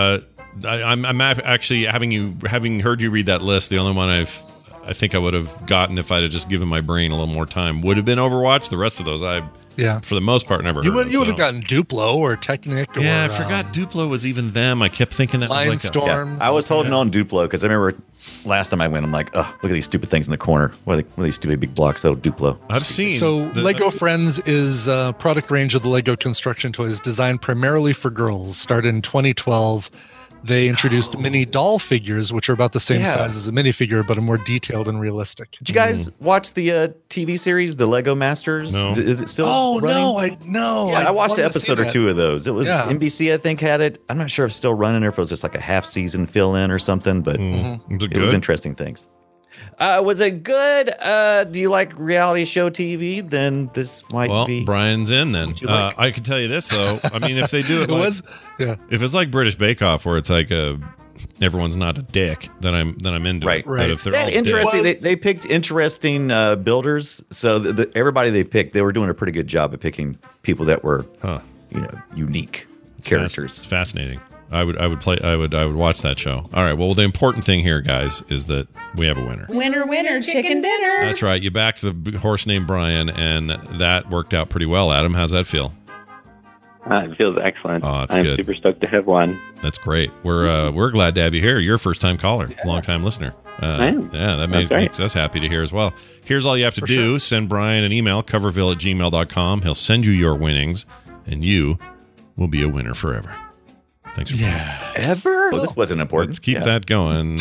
I'm actually having heard you read that list. The only one I think I would have gotten if I'd have just given my brain a little more time would have been Overwatch. The rest of those, for the most part, never heard of. You would have gotten Duplo or Technic. Yeah, I forgot Duplo was even them. I kept thinking that was like Mindstorms. I was holding on Duplo because I remember last time I went, I'm like, oh, look at these stupid things in the corner. What are these stupid big blocks? Oh, Duplo. I've seen. So Lego Friends is a product range of the Lego construction toys designed primarily for girls. Started in 2012. They introduced mini doll figures, which are about the same size as a minifigure, but are more detailed and realistic. Did you guys watch the TV series, The Lego Masters? No. Is it still running? No. Yeah, I watched an episode or two of those. It was NBC, I think, had it. I'm not sure if it's still running or if it was just like a half season fill in or something, but it was interesting things. Was it good? Do you like reality show TV? Then this might be. Well, Brian's in then. I can tell you this, though. I mean, if they do it if it's like British Bake Off where it's like everyone's not a dick, then I'm into it. But if they're all interesting, dicks, they picked interesting builders. So everybody they picked, they were doing a pretty good job of picking people that were, unique characters. It's fascinating. I would watch that show. All right. Well, the important thing here, guys, is that we have a winner. Winner, chicken dinner. That's right. You backed the horse named Brian, and that worked out pretty well. Adam, how's that feel? It feels excellent. Oh, that's I'm good. super stoked to have won. That's great. We're glad to have you here. You're a first time caller, long time listener. I am. Yeah, that makes us happy to hear as well. Here's all you have to do: send Brian an email, coverville@gmail.com. He'll send you your winnings, and you will be a winner forever. Thanks for playing. Ever? Well, this wasn't important. Let's keep that going.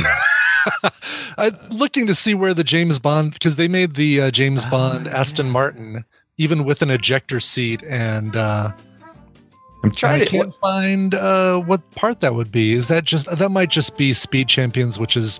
I'm looking to see where the James Bond, because they made the James Bond Aston Martin even with an ejector seat, and I'm trying I can't find what part that would be. Is that might just be Speed Champions, which is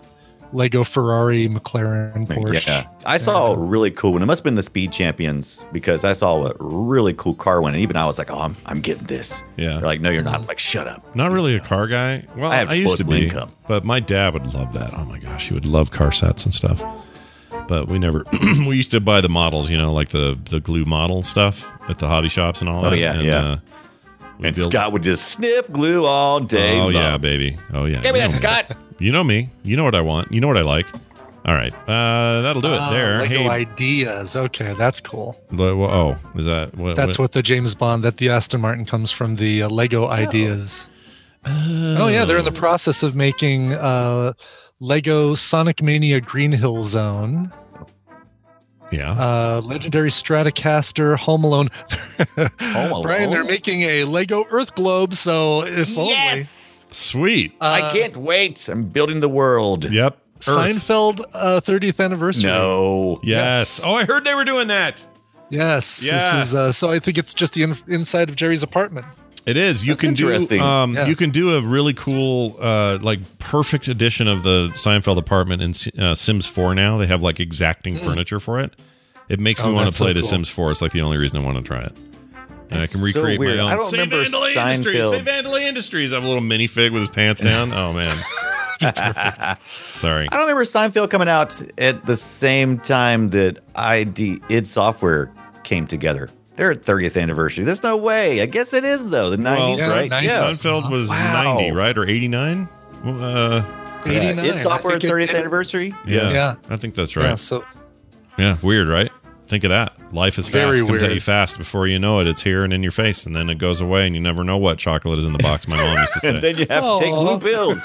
Lego Ferrari, McLaren, Porsche. Yeah, I saw a really cool one. It must have been the Speed Champions because I saw a really cool car one, and even I was like, "Oh, I'm getting this." Yeah. They're like, "No, you're not." I'm like, "Shut up." Not really a car guy. Well, I have used to disposable be, income. but my dad would love that. Oh my gosh, he would love car sets and stuff. But we never. We used to buy the models, like the glue model stuff at the hobby shops and all that. Oh yeah, and, yeah. And Scott would just sniff glue all day. Oh long. yeah, baby. Oh yeah. Give me that, Scott. You know me. You know what I want. You know what I like. All right, that'll do it there. Lego Hey, ideas. Okay, that's cool. Is that what? That's what the James Bond, that the Aston Martin comes from, the Lego ideas. Oh yeah, they're in the process of making Lego Sonic Mania Green Hill Zone. Yeah. Legendary Stratocaster, Home Alone. Home Alone. Brian, they're making a Lego Earth Globe, so if only. Sweet. I can't wait. I'm building the world. Yep. Seinfeld 30th anniversary. No. Yes. Oh, I heard they were doing that. Yes. Yeah. This is so I think it's just the inside of Jerry's apartment. It is. You That's can do. interesting. You can do a really cool, perfect edition of the Seinfeld apartment in Sims 4 now. They have like exacting furniture for it. It makes me want to that's so play The cool. Sims 4. It's like the only reason I want to try it. And I can That's so recreate weird. my own. I don't Say remember Vandalay Industries. Seinfeld. Say Vandalay Industries. I have a little minifig with his pants down. Oh man. Sorry. I don't remember Seinfeld coming out at the same time that id Software came together. Their 30th anniversary. There's no way. I guess it is though. The 90s, right? 90s. Yeah. Seinfeld was Wow. 90, right, or 89? 89. id Software I think 30th it- anniversary. Yeah. I think that's Yeah, right. so Yeah, weird, right? Think of that. Life is Very fast. Comes at weird. you fast. Before you know it, it's here and in your face, and then it goes away, and you never know what chocolate is in the box. My mom used to say. And then you have to take blue pills.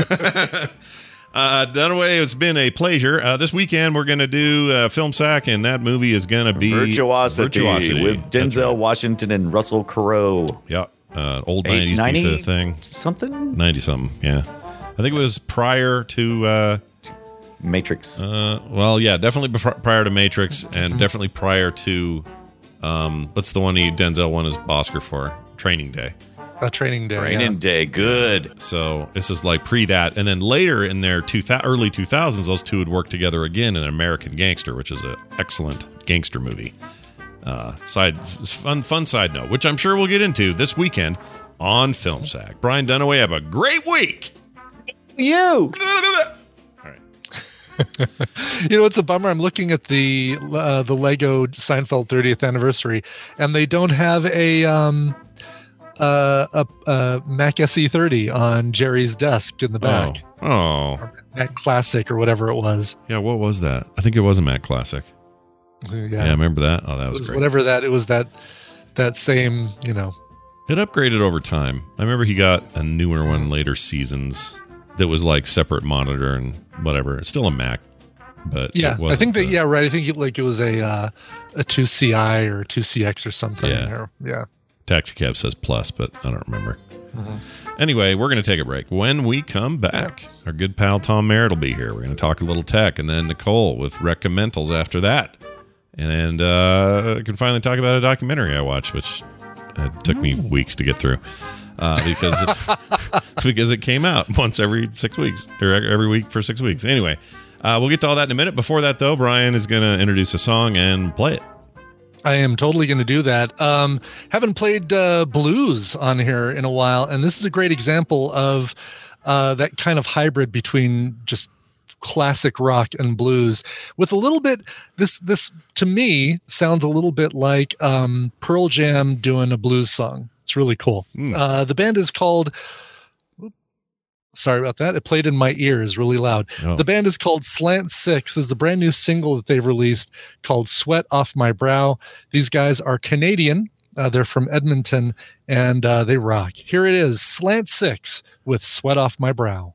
Dunaway, it's been a pleasure. This weekend, we're going to do Film Sack, and that movie is going to be Virtuosity with That's Denzel right. Washington and Russell Crowe. Yeah, old 90s piece 90 of thing. Something? 90-something, yeah. I think it was prior to... Matrix. Definitely prior to Matrix, and definitely prior to... what's the one Denzel won his Oscar for? Training Day. Training Day. Training Day. Good. So this is like pre that, and then later in their early 2000s, those two would work together again in American Gangster, which is an excellent gangster movie. Fun side note, which I'm sure we'll get into this weekend on Film Sack. Brian Dunaway, have a great week. You. All right. It's a bummer. I'm looking at the Lego Seinfeld 30th anniversary, and they don't have a Mac SE30 on Jerry's desk in the back. Oh. Or Mac Classic or whatever it was. Yeah, what was that? I think it was a Mac Classic. Yeah, I remember that. Oh, that It was was great. whatever that. It was that same. It upgraded over time. I remember he got a newer one later seasons that was like separate monitor and whatever. It's still a Mac, but Yeah, it wasn't I think that. the- Yeah, right. I think it was a 2CI or 2CX or something. Yeah. Yeah. Taxi Cab says plus, but I don't remember. Anyway, we're going to take a break. When we come back, our good pal Tom Merritt will be here. We're going to talk a little tech, and then Nicole with recommendals after that. And I can finally talk about a documentary I watched, which took me weeks to get through because it came out once every 6 weeks, or every week for 6 weeks. Anyway, we'll get to all that in a minute. Before that, though, Brian is going to introduce a song and play it. I am totally going to do that. Haven't played blues on here in a while, and this is a great example of that kind of hybrid between just classic rock and blues with a little bit. This to me sounds a little bit like Pearl Jam doing a blues song. It's really cool. The band is called. Sorry about that. It played in my ears really loud. Oh. The band is called Slant Six. There's a brand new single that they've released called Sweat Off My Brow. These guys are Canadian. They're from Edmonton, and they rock. Here it is, Slant Six with Sweat Off My Brow.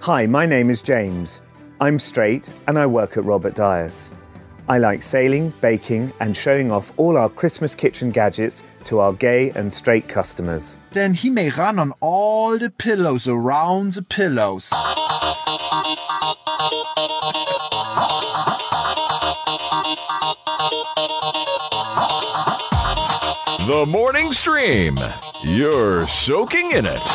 Hi, my name is James. I'm straight and I work at Robert Dyer's. I like sailing, baking and showing off all our Christmas kitchen gadgets to our gay and straight customers. Then he may run on all the pillows around the pillows. The morning stream. You're soaking in it.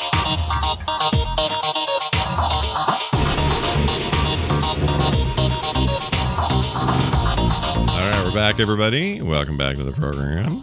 We're back, everybody. Welcome back to the program.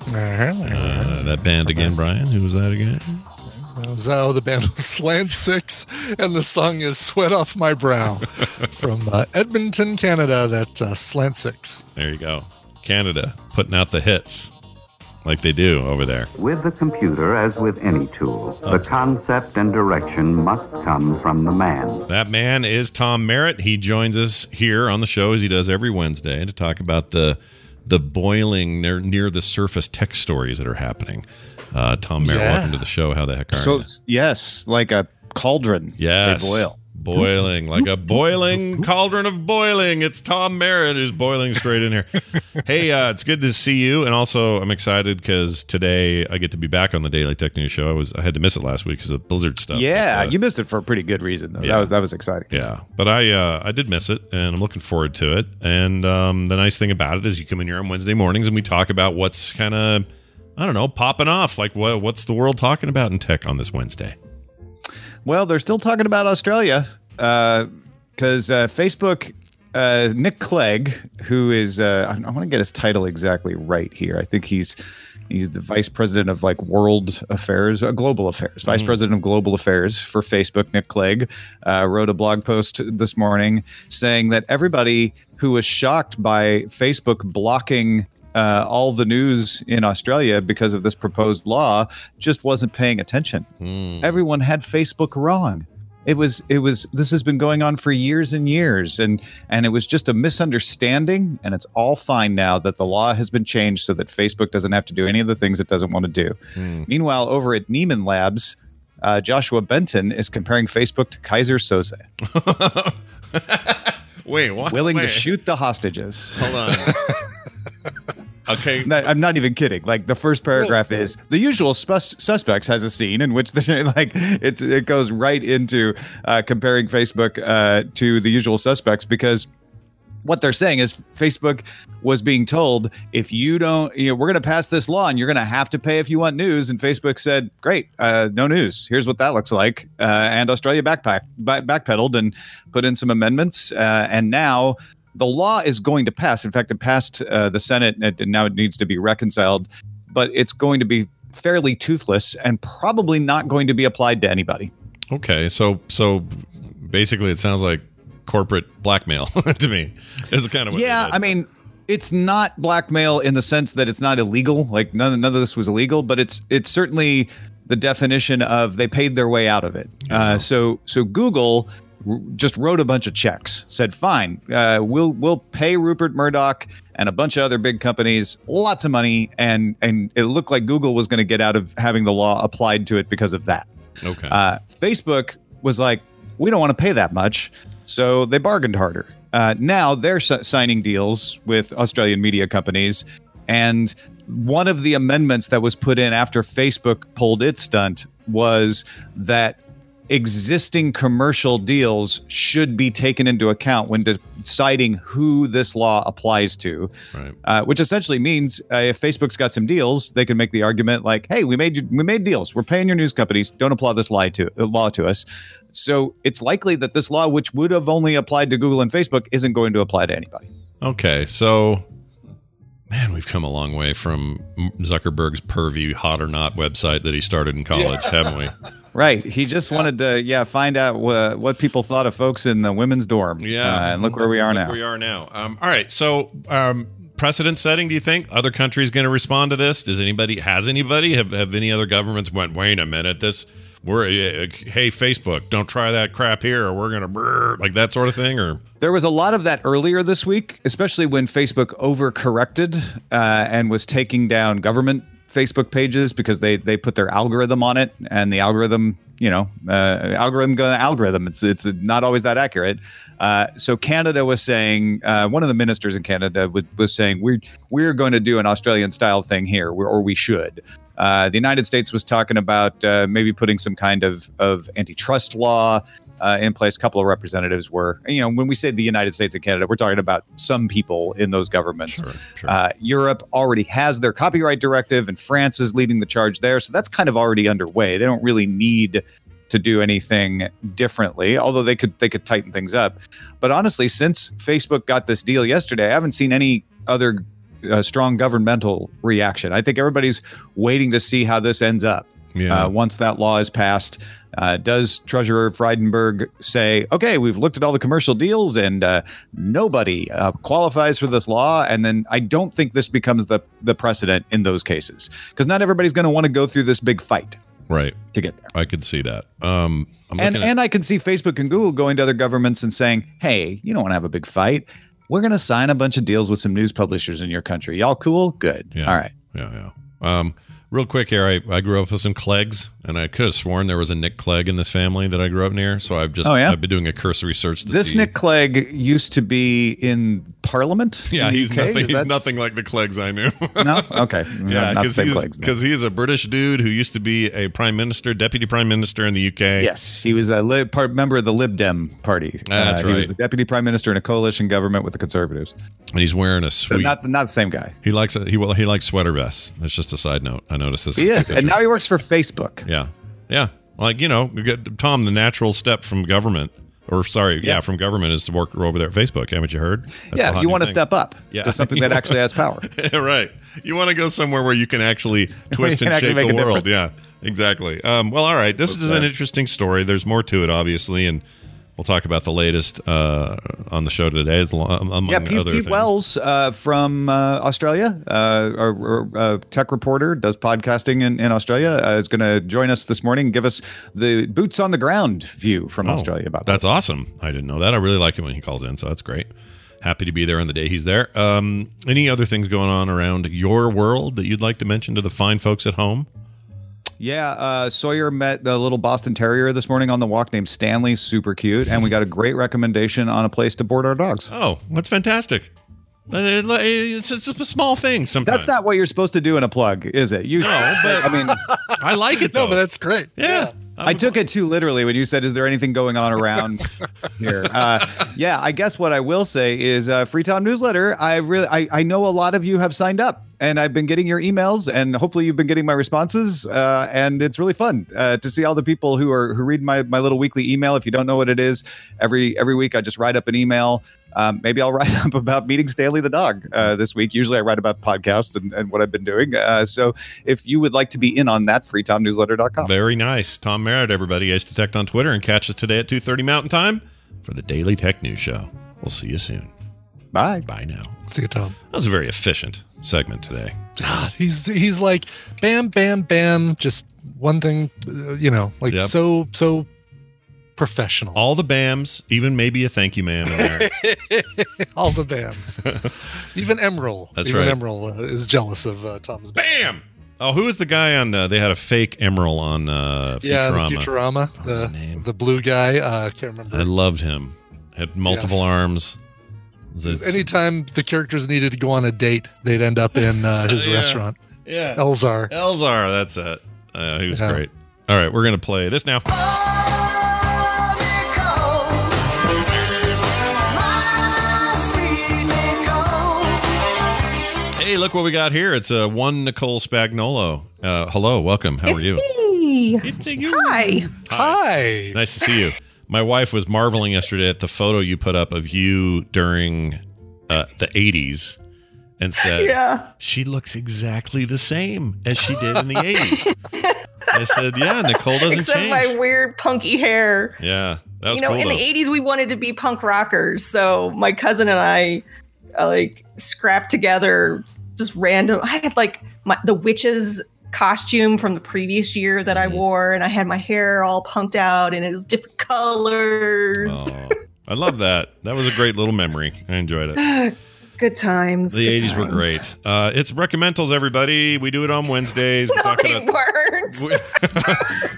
That band again, Brian. Who was that again? The band was Slant Six, and the song is "Sweat Off My Brow" from Edmonton, Canada. That Slant Six. There you go, Canada putting out the hits like they do over there. With the computer, as with any tool, the concept and direction must come from the man. That man is Tom Merritt. He joins us here on the show, as he does every Wednesday, to talk about the boiling near the surface tech stories that are happening. Tom Merritt, welcome to the show. How the heck are you? Yes, like a cauldron. Yes. They boil. Boiling, like a boiling cauldron of boiling. It's Tom Merritt who's boiling straight in here. Hey, it's good to see you. And also, I'm excited because today I get to be back on the Daily Tech News Show. I had to miss it last week because of Blizzard stuff. Yeah, you missed it for a pretty good reason, though. Yeah. That was exciting. Yeah, but I did miss it, and I'm looking forward to it. And the nice thing about it is you come in here on Wednesday mornings and we talk about what's kind of, I don't know, popping off. Like what's the world talking about in tech on this Wednesday? Well, they're still talking about Australia because Facebook, Nick Clegg, who is, I want to get his title exactly right here. I think he's the vice president of like world affairs, global affairs, vice president of global affairs for Facebook. Nick Clegg wrote a blog post this morning saying that everybody who was shocked by Facebook blocking all the news in Australia because of this proposed law just wasn't paying attention. Everyone had Facebook wrong. It was this has been going on for years and years, and it was just a misunderstanding, and it's all fine now that the law has been changed so that Facebook doesn't have to do any of the things it doesn't want to do. Meanwhile, over at Neiman Labs, Joshua Benton is comparing Facebook to Kaiser Soze. Wait, what? Willing to shoot the hostages. Hold on. Okay, I'm not even kidding. Like the first paragraph is The Usual Suspects has a scene in which it goes right into comparing Facebook to The Usual Suspects, because what they're saying is Facebook was being told, if you don't, we're going to pass this law and you're going to have to pay if you want news. And Facebook said, great, no news. Here's what that looks like. And Australia backpedaled and put in some amendments. And now the law is going to pass. In fact, it passed the Senate, and now it needs to be reconciled. But it's going to be fairly toothless and probably not going to be applied to anybody. Okay, so basically, it sounds like corporate blackmail to me. Is kind of what I mean, it's not blackmail in the sense that it's not illegal. Like none of this was illegal, but it's certainly the definition of they paid their way out of it. So Google just wrote a bunch of checks, said, fine, we'll pay Rupert Murdoch and a bunch of other big companies lots of money. And it looked like Google was going to get out of having the law applied to it because of that. Okay. Facebook was like, we don't want to pay that much. So they bargained harder. Now they're signing deals with Australian media companies. And one of the amendments that was put in after Facebook pulled its stunt was that existing commercial deals should be taken into account when deciding who this law applies to, which essentially means if Facebook's got some deals, they can make the argument like, hey, we made deals. We're paying your news companies. Don't apply this law to us. So it's likely that this law, which would have only applied to Google and Facebook, isn't going to apply to anybody. Okay, so man, we've come a long way from Zuckerberg's pervy hot or not website that he started in college, haven't we? Right. He just wanted to, find out what people thought of folks in the women's dorm. Yeah. And look where we are now. All right. So, precedent setting, do you think other countries going to respond to this? Has anybody, have any other governments went, wait a minute, hey, Facebook, don't try that crap here, or we're going to, like that sort of thing? Or there was a lot of that earlier this week, especially when Facebook overcorrected and was taking down government Facebook pages because they put their algorithm on it, and the algorithm algorithm. It's not always that accurate. So Canada was saying, one of the ministers in Canada was saying, we're going to do an Australian style thing here, or we should. The United States was talking about maybe putting some kind of antitrust law in place. A couple of representatives were, when we say the United States and Canada, we're talking about some people in those governments. Sure. Europe already has their copyright directive, and France is leading the charge there. So that's kind of already underway. They don't really need to do anything differently, although they could tighten things up. But honestly, since Facebook got this deal yesterday, I haven't seen any other strong governmental reaction. I think everybody's waiting to see how this ends up. Once that law is passed, does Treasurer Frydenberg say, okay, we've looked at all the commercial deals and nobody qualifies for this law? And then I don't think this becomes the precedent in those cases, because not everybody's going to want to go through this big fight. Right. To get there. I could see that. And I can see Facebook and Google going to other governments and saying, hey, you don't want to have a big fight. We're going to sign a bunch of deals with some news publishers in your country. Y'all cool? Good. Yeah. All right. Yeah. Real quick here, I grew up with some Cleggs, and I could have sworn there was a Nick Clegg in this family that I grew up near. So I've been doing a cursory search to see. This Nick Clegg used to be in Parliament. Yeah, in he's UK? he's nothing like the Cleggs I knew. No, okay, yeah, because he's a British dude who used to be a deputy prime minister in the UK. Yes, he was a member of the Lib Dem party. That's right. He was the deputy prime minister in a coalition government with the Conservatives. And he's wearing a sweet. Not the same guy. He likes sweater vests. That's just a side note. I noticed this. He is, and now he works for Facebook. Yeah. Like, you get Tom, the natural step from government. From government is to work over there at Facebook. Haven't you heard? That's you want to step up to something that actually has power. Right. You want to go somewhere where you can actually twist and shake the world. Yeah, exactly. Well, all right. This is an interesting story. There's more to it, obviously, and we'll talk about the latest on the show today, among other Pete things. Wells from Australia, our tech reporter, does podcasting in Australia, is going to join us this morning and give us the boots on the ground view from Australia about that. That's awesome. I didn't know that. I really like it when he calls in, so that's great. Happy to be there on the day he's there. Any other things going on around your world that you'd like to mention to the fine folks at home? Yeah, Sawyer met a little Boston Terrier this morning on the walk named Stanley, super cute, and we got a great recommendation on a place to board our dogs. Oh, that's fantastic. It's a small thing sometimes. That's not what you're supposed to do in a plug, is it? No, but I mean, I like it though. No, but that's great. Yeah. I took it too literally when you said, is there anything going on around here? I guess what I will say is Free Tom newsletter. I know a lot of you have signed up, and I've been getting your emails, and hopefully you've been getting my responses. And it's really fun to see all the people who read my little weekly email. If you don't know what it is, every week I just write up an email. Maybe I'll write up about meeting Stanley the dog this week. Usually I write about podcasts and what I've been doing. So if you would like to be in on that, freetomnewsletter.com. Very nice. Tom Merritt, everybody. Ace Detect on Twitter, and catch us today at 2:30 Mountain Time for the Daily Tech News Show. We'll see you soon. Bye. Bye now. See you, Tom. That was a very efficient segment today. God, he's like bam, bam, bam. Just one thing, so professional. All the BAMs, even maybe a thank you, ma'am, in there. All the BAMs. Even Emerald. That's right. Emerald is jealous of Tom's BAM. Oh, who was the guy on? They had a fake Emerald on Futurama. Yeah, the Futurama. What was his name? The blue guy. I can't remember. I loved him. Had multiple arms. Anytime the characters needed to go on a date, they'd end up in his restaurant. Yeah. Elzar, that's it. He was great. All right, we're going to play this now. Hey, look what we got here. It's one Nicole Spagnolo. Hello, welcome. How are you? It's you. Hi. Nice to see you. My wife was marveling yesterday at the photo you put up of you during the 80s and said, she looks exactly the same as she did in the 80s. I said, yeah, Nicole doesn't Except change. my weird punky hair. Yeah, that was cool, in though. the 80s, we wanted to be punk rockers. So my cousin and I scrapped together just random. I had the witch's costume from the previous year that I wore, and I had my hair all punked out and it was different colors. Oh, I love that. That was a great little memory. I enjoyed it. Good times. The 80s were great. It's Recommendals, everybody. We do it on Wednesdays. No, they weren't.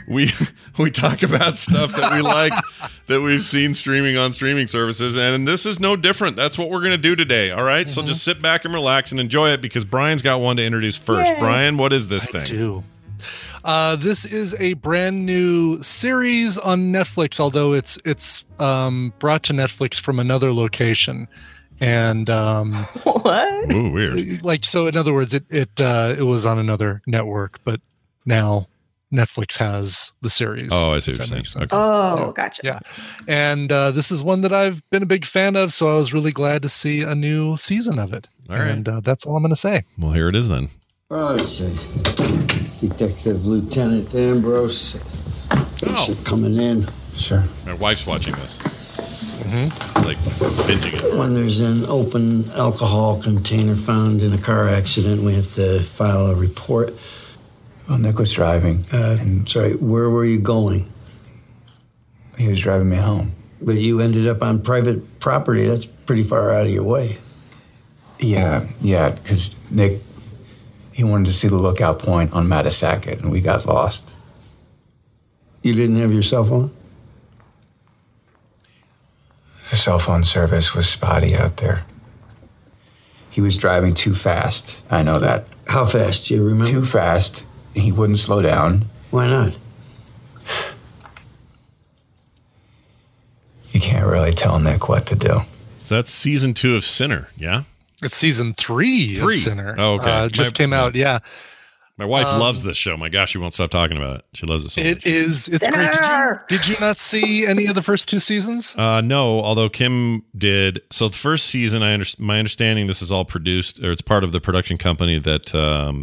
we talk about stuff that we like that we've seen streaming on streaming services, and this is no different. That's what we're going to do today. All right, so just sit back and relax and enjoy it because Brian's got one to introduce first. Yay. Brian, what is this thing? I do. This is a brand new series on Netflix, although it's brought to Netflix from another location. And what? Ooh, weird. Like, so in other words, it was on another network, but now Netflix has the series. Oh, I see what you're saying. Okay. Oh, gotcha. Yeah. And this is one that I've been a big fan of, so I was really glad to see a new season of it. All right. And that's all I'm going to say. Well, here it is then. Right, Detective Lieutenant Ambrose. Coming in. Sure. My wife's watching this. Like binging it. When there's an open alcohol container found in a car accident, we have to file a report. Well, Nick was driving. Sorry, where were you going? He was driving me home. But you ended up on private property. That's pretty far out of your way. Yeah, because Nick, he wanted to see the lookout point on Matassacket, and we got lost. You didn't have your cell phone? The cell phone service was spotty out there. He was driving too fast. I know that. How fast? Do you remember? Too fast. He wouldn't slow down. Why not? You can't really tell Nick what to do. So that's season 2 of Sinner, yeah? It's season 3 of Sinner. Oh, okay. Just came out, yeah. My wife loves this show. My gosh, she won't stop talking about it. She loves it so much. It's great. Did you not see any of the first 2 seasons? No, although Kim did. So the first season, my understanding, this is all produced, or it's part of the production company that,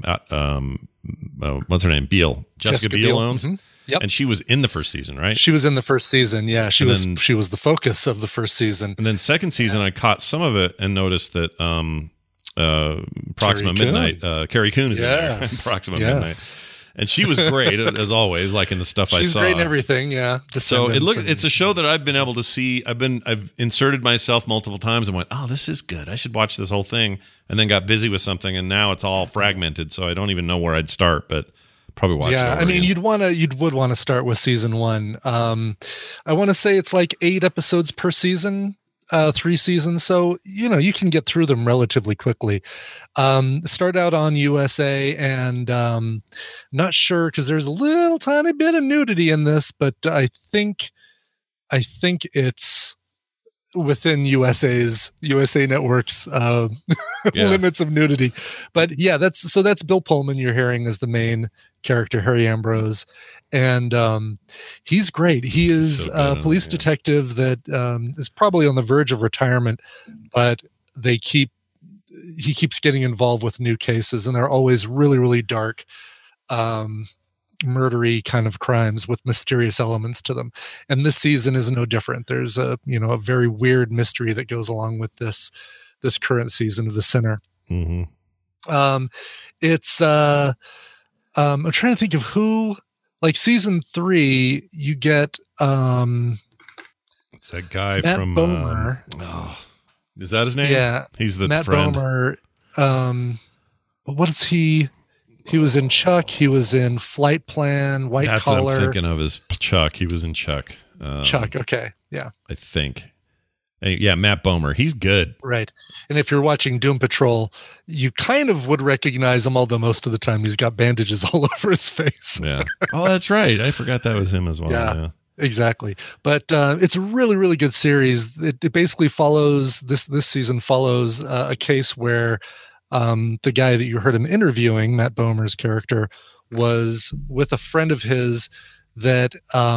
what's her name? Biel. Jessica Biel owns. Mm-hmm. Yep. And she was in the first season, right? She was in the first season. Yeah, she was the focus of the first season. And then second season, I caught some of it and noticed that Proxima Midnight, Carrie Coon is in there. Proxima Midnight. And she was great as always, like in the stuff I saw. She's great in everything, yeah. So it's a show that I've been able to see. I've inserted myself multiple times and went, oh, this is good. I should watch this whole thing. And then got busy with something, and now it's all fragmented. So I don't even know where I'd start, but probably watch it. Yeah, I mean, you would want to start with season 1. I want to say it's like 8 episodes per season. 3 seasons, so you can get through them relatively quickly. Start out on USA, and not sure because there's a little tiny bit of nudity in this, but I think it's within USA Network's limits of nudity. But yeah, that's Bill Pullman you're hearing as the main character, Harry Ambrose. And he's great. He is a police detective that is probably on the verge of retirement, but he keeps getting involved with new cases, and they're always really, really dark, murdery kind of crimes with mysterious elements to them. And this season is no different. There's a very weird mystery that goes along with this current season of The Sinner. Mm-hmm. It's I'm trying to think of who. Like season 3, you get it's that guy Matt from Bomer. Is that his name? Yeah, he's the Matt friend. Bomer. What is he? He was in Chuck. He was in Flight Plan, White That's Collar. what I'm thinking of is Chuck. He was in Chuck. Chuck. Okay. Yeah. I think. And yeah, Matt Bomer. He's good. Right. And if you're watching Doom Patrol, you kind of would recognize him, although most of the time he's got bandages all over his face. Yeah. Oh, that's right. I forgot that was him as well. Yeah. Exactly. But it's a really, really good series. It basically follows this season follows a case where the guy that you heard him interviewing, Matt Bomer's character, was with a friend of his that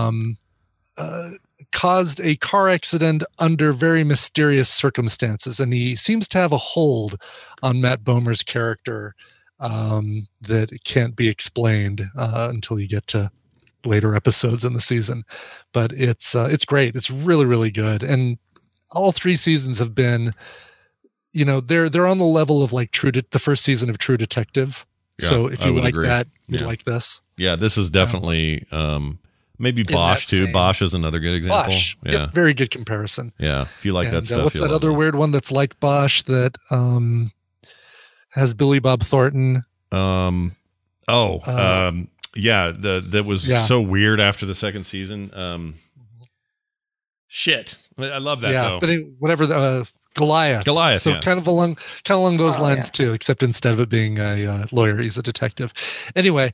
caused a car accident under very mysterious circumstances. And he seems to have a hold on Matt Bomer's character that can't be explained until you get to later episodes in the season. But it's great. It's really, really good. And all 3 seasons have been, they're on the level of like the first season of True Detective. Yeah, so if you like that, you'd like this. Yeah, this is definitely maybe Bosch too. Bosch is another good example. Bosch. Yeah. Yep, very good comparison. Yeah. If you like that stuff. What's that other weird one that's like Bosch that has Billy Bob Thornton? Yeah, that was so weird after the second season. Shit, I love that though. But whatever the Goliath. So kind of along those lines too, except instead of it being a lawyer, he's a detective. Anyway,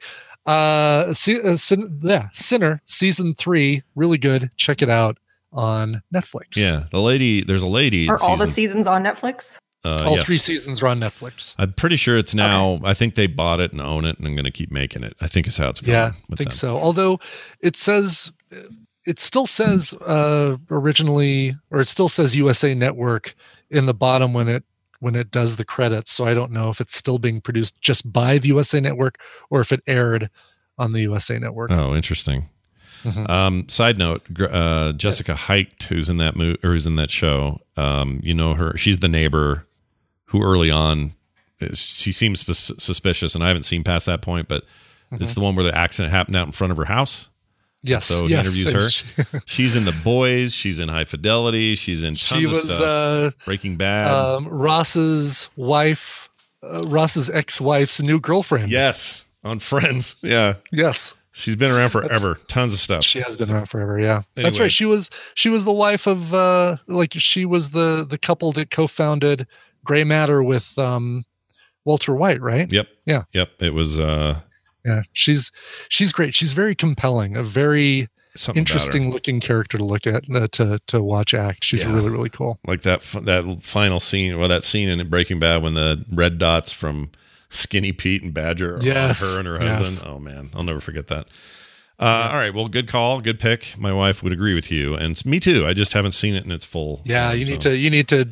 Sinner season 3, really good. Check it out on Netflix. Yeah, there's a lady. Are all the seasons on Netflix? All 3 seasons are on Netflix. I'm pretty sure it's now. Okay. I think they bought it and own it, and I'm going to keep making it. I think is how it's going. Yeah, I think so. Although it still says originally, or it still says USA Network in the bottom when it does the credits. So I don't know if it's still being produced just by the USA Network or if it aired on the USA Network. Oh, interesting. Mm-hmm. Side note: Jessica Height, who's in that who's in that show. You know her. She's the neighbor who early on she seems suspicious, and I haven't seen past that point. But it's the one where the accident happened out in front of her house. Yes. So he interviews her. She's in The Boys. She's in High Fidelity. She's in tons of stuff. Breaking Bad. Ross's wife, Ross's ex-wife's new girlfriend. Yes. On Friends. Yeah. Yes. She's been around forever. Tons of stuff. She has been around forever. Yeah. Anyway. That's right. She was the wife of she was the couple that co-founded Gray Matter with Walter White, right? Yep. Yeah. Yep. It was yeah, she's great. She's very compelling, a very interesting looking character to look at, to watch act. She's really, really cool. Like that final scene, that scene in Breaking Bad when the red dots from Skinny Pete and Badger are on her and her husband. Oh man, I'll never forget that. All right, well, good call, good pick. My wife would agree with you, and me too. I just haven't seen it in its full. Yeah, you need to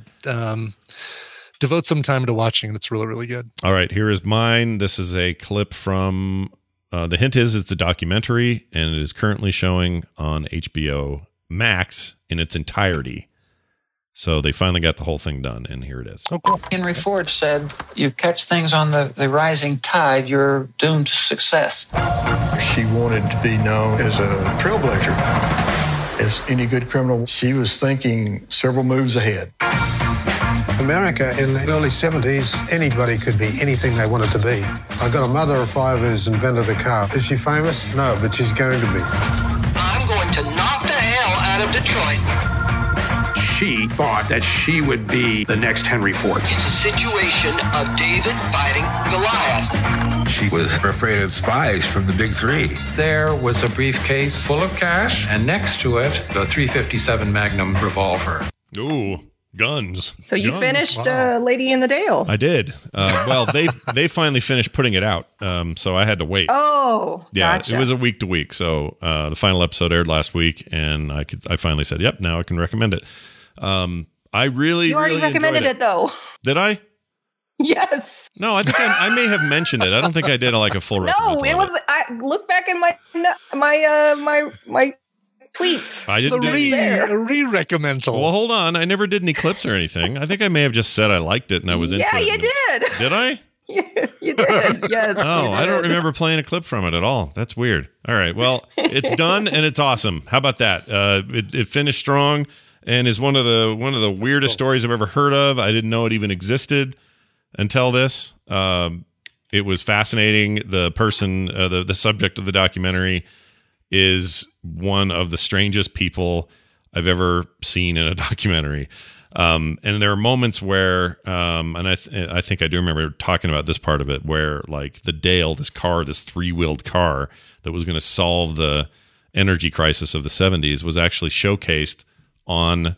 devote some time to watching it. It's really, really good. All right, here is mine. This is a clip from, the hint is it's a documentary, and it is currently showing on HBO Max in its entirety. So they finally got the whole thing done, and here it is. Oh, cool. Henry Ford said, you catch things on the rising tide, you're doomed to success. She wanted to be known as a trailblazer. As any good criminal, she was thinking several moves ahead. America in the early 70s, anybody could be anything they wanted to be. I got a mother of 5 who's invented the car. Is she famous? No, but she's going to be. I'm going to knock the hell out of Detroit. She thought that she would be the next Henry Ford. It's a situation of David fighting Goliath. She was afraid of spies from the Big Three. There was a briefcase full of cash, and next to it, the .357 Magnum revolver. Ooh. Guns. So you finished Lady in the Dale. I did. Well, they finally finished putting it out, so I had to wait. Oh, yeah, gotcha. It was a week to week. So the final episode aired last week, and I finally said, "Yep, now I can recommend it." I really, you already really recommended enjoyed it though. Did I? Yes. No, I think I may have mentioned it. I don't think I did a full recommendation. No, it was. I look back in my tweets. I didn't a re-recommendal. Well, hold on. I never did any clips or anything. I think I may have just said I liked it and I was into it. Yeah, you did. Did I? You did. Yes. Oh, I don't remember playing a clip from it at all. That's weird. All right. Well, it's done and it's awesome. How about that? It finished strong and is one of the weirdest stories I've ever heard of. I didn't know it even existed until this. It was fascinating. The person, the subject of the documentary is one of the strangest people I've ever seen in a documentary. And there are moments where, and I think I do remember talking about this part of it, where like the Dale, this 3-wheeled car that was going to solve the energy crisis of the 70s was actually showcased on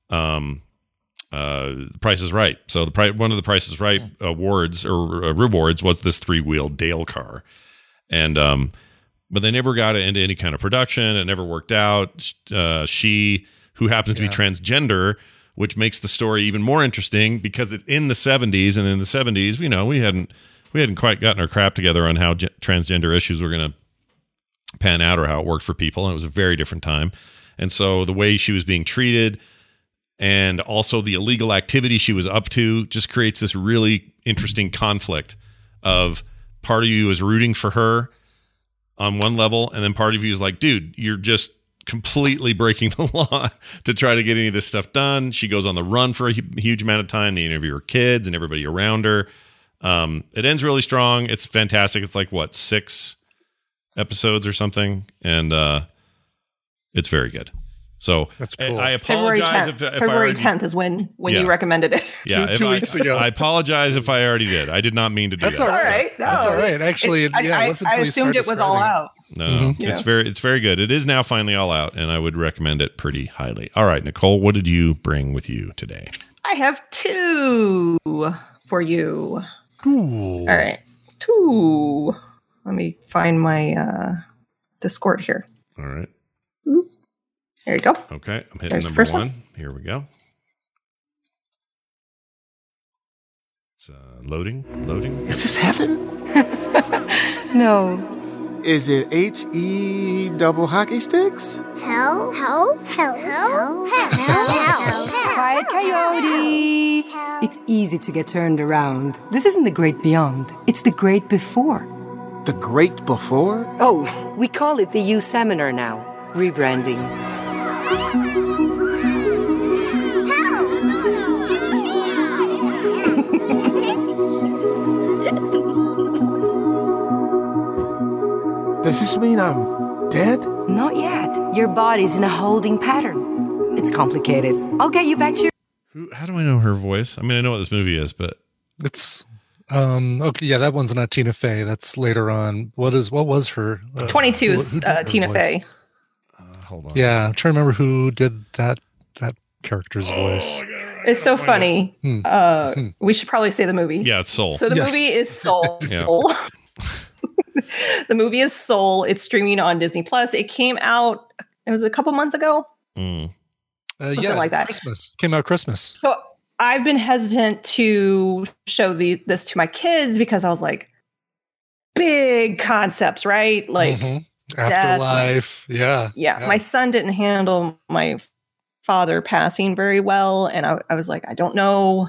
Price is Right. So one of the Price is Right awards or rewards was this 3-wheeled Dale car. And, but they never got it into any kind of production. It never worked out. She, who happens to be transgender, which makes the story even more interesting because it's in the 70s. And in the 70s, we hadn't quite gotten our crap together on how transgender issues were going to pan out or how it worked for people. And it was a very different time. And so the way she was being treated and also the illegal activity she was up to just creates this really interesting conflict of part of you is rooting for her on one level, and then part of you is like, dude, you're just completely breaking the law to try to get any of this stuff done. She goes on the run for a huge amount of time. They interview her kids and everybody around her. It ends really strong. It's fantastic. It's like, what, 6 episodes or something, and it's very good. So that's cool. I apologize if February 10th is when you recommended it. Yeah, two weeks ago. I apologize if I already did. I did not mean to do that. That's all right. No, that's all right. Actually, I assumed it was all out. No, it's very good. It is now finally all out, and I would recommend it pretty highly. All right, Nicole, what did you bring with you today? I have 2 for you. Ooh. All right, 2. Let me find my Discord here. All right. There you go. Okay, I'm hitting There's number the 1. first Here we go. It's loading. Is this heaven? No. Is it H-E double hockey sticks? Hell. Quiet Coyote. It's easy to get turned around. This isn't the great beyond. It's the great before. The great before? Oh, we call it the U Seminar now. Rebranding. Does this mean I'm dead? Not yet. Your body's in a holding pattern. It's complicated. I'll get you back to your... How do I know her voice? I mean, I know what this movie is, but... It's... okay, yeah, that one's not Tina Fey. That's later on. What was her? 22 is Tina Fey. Hold on. Yeah, I'm trying to remember who did that character's voice. It's so funny. We should probably say the movie. Yeah, it's Soul. So the movie is Soul. Yeah. The movie is Soul. It's streaming on Disney Plus. It came out, it was a couple months ago. Something like that. Christmas. Came out Christmas. So I've been hesitant to show this to my kids because I was like, big concepts, right? Like Afterlife. Death, yeah. My son didn't handle my father passing very well. And I was like, I don't know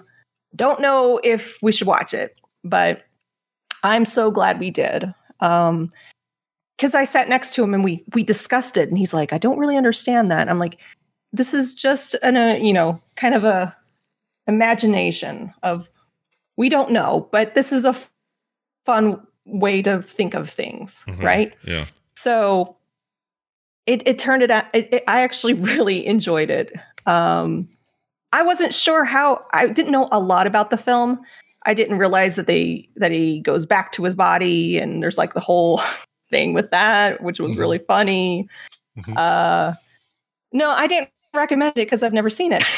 if we should watch it, but I'm so glad we did. Because I sat next to him and we discussed it, and he's like, I don't really understand that. I'm like, this is just kind of a imagination of, we don't know, but this is a fun way to think of things, right? Yeah. So it turned it out. I actually really enjoyed it. I wasn't sure I didn't know a lot about the film. I didn't realize that he goes back to his body, and there's like the whole thing with that, which was really funny. No, I didn't recommend it because I've never seen it.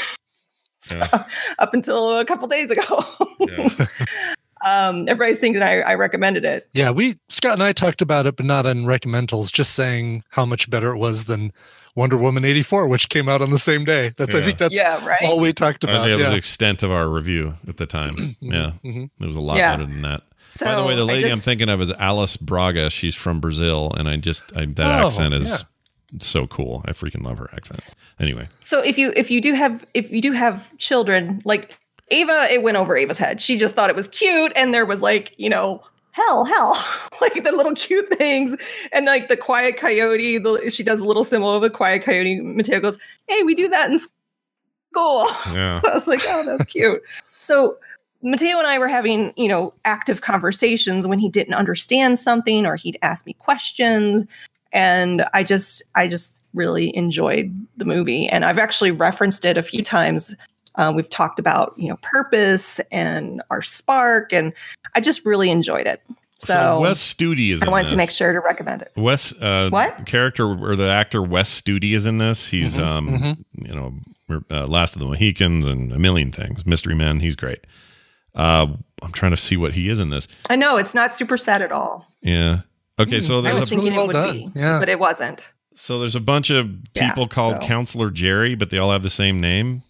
Up until a couple days ago. Everybody's thinking I recommended it. Yeah, Scott and I talked about it, but not on recommendals, just saying how much better it was than Wonder Woman 84, which came out on the same day. I think that's all we talked about. I think it was the extent of our review at the time. Yeah. It was a lot better than that. So by the way, the lady I'm thinking of is Alice Braga. She's from Brazil, and that accent is so cool. I freaking love her accent. Anyway. So if you do have children, like Ava, it went over Ava's head. She just thought it was cute, and there was like, hell, like the little cute things, and like the Quiet Coyote. She does a little symbol of a Quiet Coyote. Mateo goes, "Hey, we do that in school." Yeah. I was like, "Oh, that's cute." So Mateo and I were having, active conversations when he didn't understand something or he'd ask me questions, and I just really enjoyed the movie, and I've actually referenced it a few times. We've talked about, purpose and our spark, and I just really enjoyed it. So Wes Studi is in this. I wanted to make sure to recommend it. Wes, what? Character or the actor Wes Studi is in this. He's, Last of the Mohicans and a million things. Mystery Men. He's great. I'm trying to see what he is in this. I know it's not super sad at all. Yeah. Okay. So I there's was thinking it would be, but it wasn't. So there's a bunch of people called Counselor Jerry, but they all have the same name.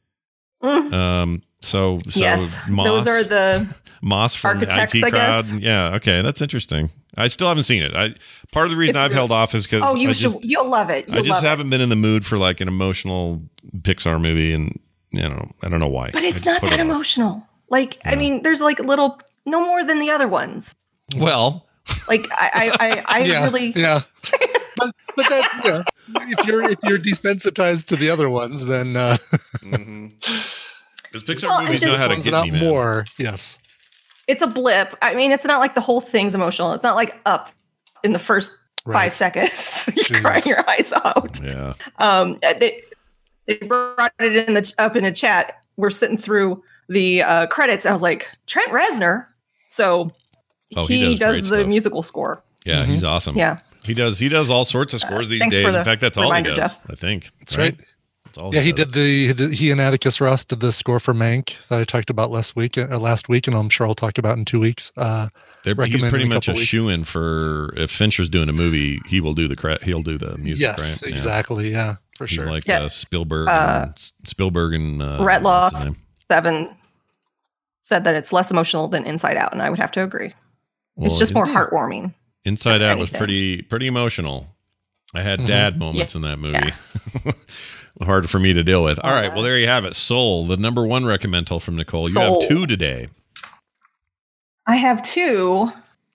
So yes, Moss, those are the Moss from the IT Crowd. Yeah, okay, that's interesting. I still haven't seen it. Part of the reason I've held off is because you'll love it. I just haven't been in the mood for like an emotional Pixar movie, and I don't know why. But it's not that emotional. Like, I mean, there's like no more than the other ones. Well, like I really but that's if you're desensitized to the other ones, then because Pixar movies know how to get me, man. More. Yes, it's a blip. I mean, it's not like the whole thing's emotional. It's not like Up in the first 5 seconds. You're crying your eyes out. Yeah. They brought it up in the chat. We're sitting through the credits. And I was like, Trent Reznor. So he does the musical score. Yeah, he's awesome. Yeah. He does all sorts of scores these days. In fact, that's all he does, Jeff. I think. That's right. That's all he and Atticus Ross did the score for Mank that I talked about last week, and I'm sure I'll talk about in 2 weeks. He's pretty much a shoe-in for if Fincher's doing a movie, he'll do the music. Yes, right? Exactly. Yeah, for he's sure. Like Spielberg and Rhett Law 7 said that it's less emotional than Inside Out, and I would have to agree. It's just more heartwarming. Inside Out was pretty emotional. I had dad moments in that movie. Yeah. Hard for me to deal with. All right, well, there you have it. Soul, the number one recommendal from Nicole. You have 2 today. I have 2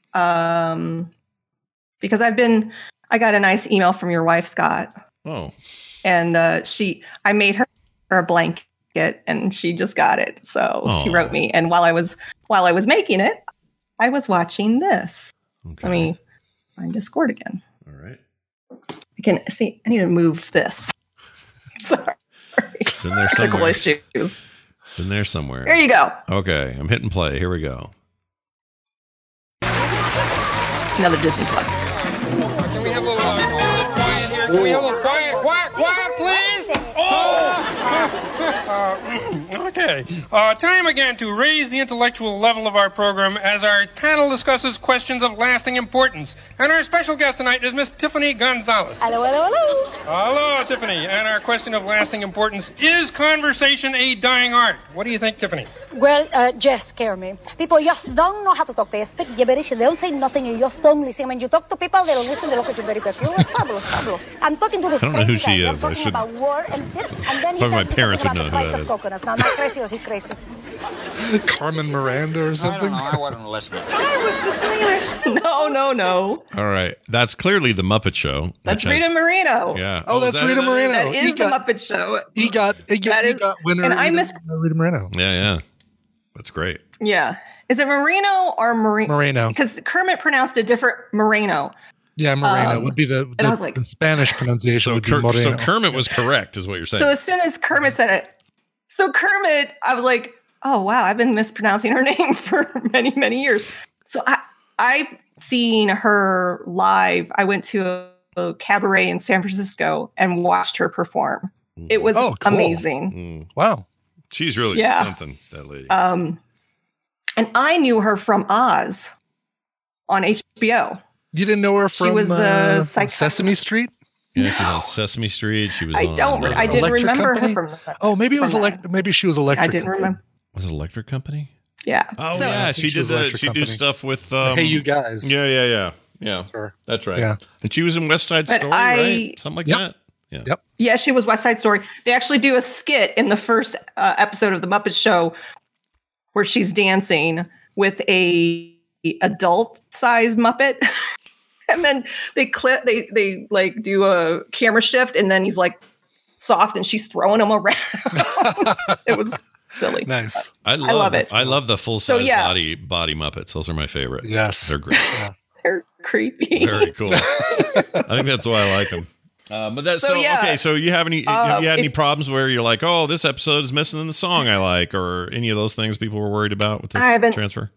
because I got a nice email from your wife, Scott. Oh. And I made her a blanket and she just got it. So she wrote me. And while I was making it, I was watching this. Okay. Let me find Discord again. All right. I can see. I need to move this. Sorry. It's in there somewhere. Issues. It's in there somewhere. There you go. Okay, I'm hitting play. Here we go. Another Disney Plus. Can we have a little quiet here? Can we have a little quiet, please? Okay. Time again to raise the intellectual level of our program as our panel discusses questions of lasting importance. And our special guest tonight is Miss Tiffany Gonzalez. Hello, hello, hello. Hello, Tiffany. And our question of lasting importance is conversation a dying art? What do you think, Tiffany? Well, just scare me. People just don't know how to talk. They speak gibberish. They don't say nothing. You just don't listen. When you talk to people, they don't listen. They look at you very confused. It's fabulous, fabulous. I'm talking to this I don't know who she guy. is. I'm talking about war and this, and then Probably my parents would know who that is. Coconuts. Now, am I crazy or is he crazy? Carmen Miranda or something? I don't know. I wasn't listening. I was listening. No. All right. That's clearly the Muppet Show. That's Rita Moreno. Yeah. Oh, that's Rita Moreno. That is the Muppet Show. He got winner. And I miss Rita Moreno. Yeah. That's great. Yeah. Is it Moreno or Moreno? Because Kermit pronounced it different. Moreno. Yeah, Moreno would be the Spanish pronunciation. So, would be Moreno. So Kermit was correct, is what you're saying. So as soon as Kermit said it, I was like, oh wow, I've been mispronouncing her name for many, many years. So I've seen her live. I went to a cabaret in San Francisco and watched her perform. It was amazing. Wow. She's really something, that lady. And I knew her from Oz on HBO. You didn't know her from she was the Sesame Street? Yeah, she was on Sesame Street. She was I didn't remember Company? her from that. Oh, maybe it was maybe she was Electric. I didn't remember. Was it Electric Company? Yeah. Oh, yeah. She did stuff with Hey You Guys. Yeah. Sure. That's right. Yeah. And she was in West Side Story, right? Something like that. Yeah. Yep. Yeah, she was West Side Story. They actually do a skit in the first episode of The Muppet Show where she's dancing with a adult-sized Muppet. And then they like do a camera shift and then he's like soft and she's throwing him around. It was silly. Nice. I love it. I love the full-size body Muppets. Those are my favorite. Yes. They're great. Yeah. They're creepy. Very cool. I think that's why I like them. But that's okay. So you have you had any problems where you're like, oh, this episode is missing the song I like, or any of those things people were worried about with this transfer?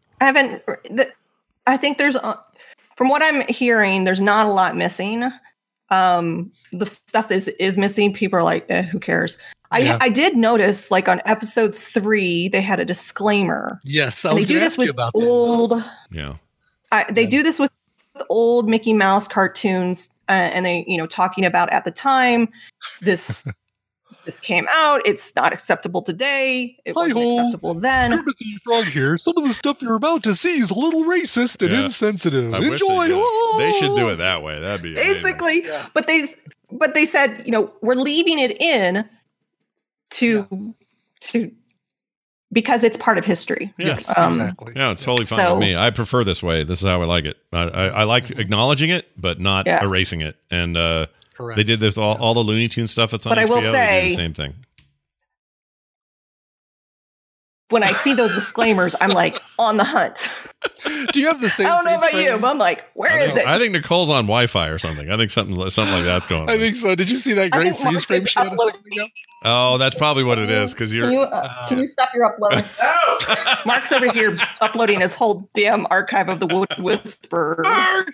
I think there's, from what I'm hearing, there's not a lot missing. The stuff that is missing, people are like, who cares? I did notice, like on episode 3, they had a disclaimer. Yes, I was going to ask you about this. They do this with old Mickey Mouse cartoons, and they, talking about at the time this came out. It's not acceptable today. It wasn't acceptable then. Kermit the Frog here. Some of the stuff you're about to see is a little racist and insensitive. Enjoy. They should do it that way. That'd be basically. But they said, we're leaving it in to because it's part of history. Yes, exactly. Yeah, it's totally fine with me. I prefer this way. This is how I like it. I like acknowledging it, but not erasing it. And they did this all the Looney Tunes stuff that's on HBO. They did the same thing. when I see those disclaimers, I'm like on the hunt. Do you have the same? I don't know about frame? you, but I'm like, where is it? I think Nicole's on Wi-Fi or something. I think something like that's going on. I think so. Did you see that great freeze frame shot? Oh, that's probably what it is because you're. Can you stop your upload? Mark's over here uploading his whole damn archive of the Wood Whisperer. Mark!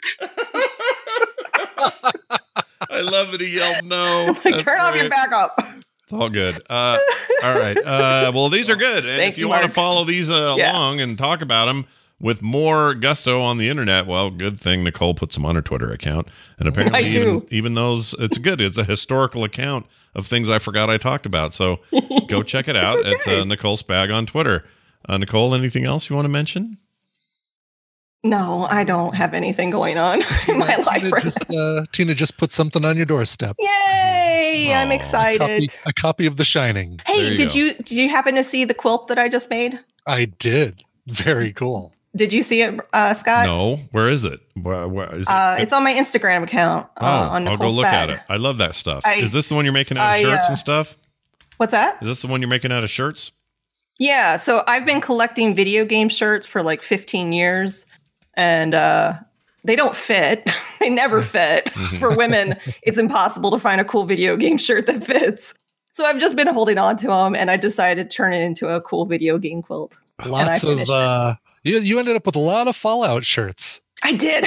I love that he yelled no. Like, turn off your backup. It's all good. All right. Well, these are good. And if you want to follow these along and talk about them with more gusto on the internet, well, good thing Nicole puts them on her Twitter account. And apparently even those, it's good. It's a historical account of things I forgot I talked about. So go check it out at Nicole Spag on Twitter. Nicole, anything else you want to mention? No, I don't have anything going on in my life. Tina just put something on your doorstep. Yay! I'm excited. A copy of The Shining. Hey, did you happen to see the quilt that I just made? I did. Very cool. Did you see it, Scott? No. Where is it? Where is it? It's on my Instagram account. On I'll go look at it. I love that stuff. Is this the one you're making out of shirts and stuff? What's that? Is this the one you're making out of shirts? Yeah. So I've been collecting video game shirts for like 15 years. And they don't fit. They never fit. For women, it's impossible to find a cool video game shirt that fits. So I've just been holding on to them, and I decided to turn it into a cool video game quilt. Lots of you ended up with a lot of Fallout shirts. I did.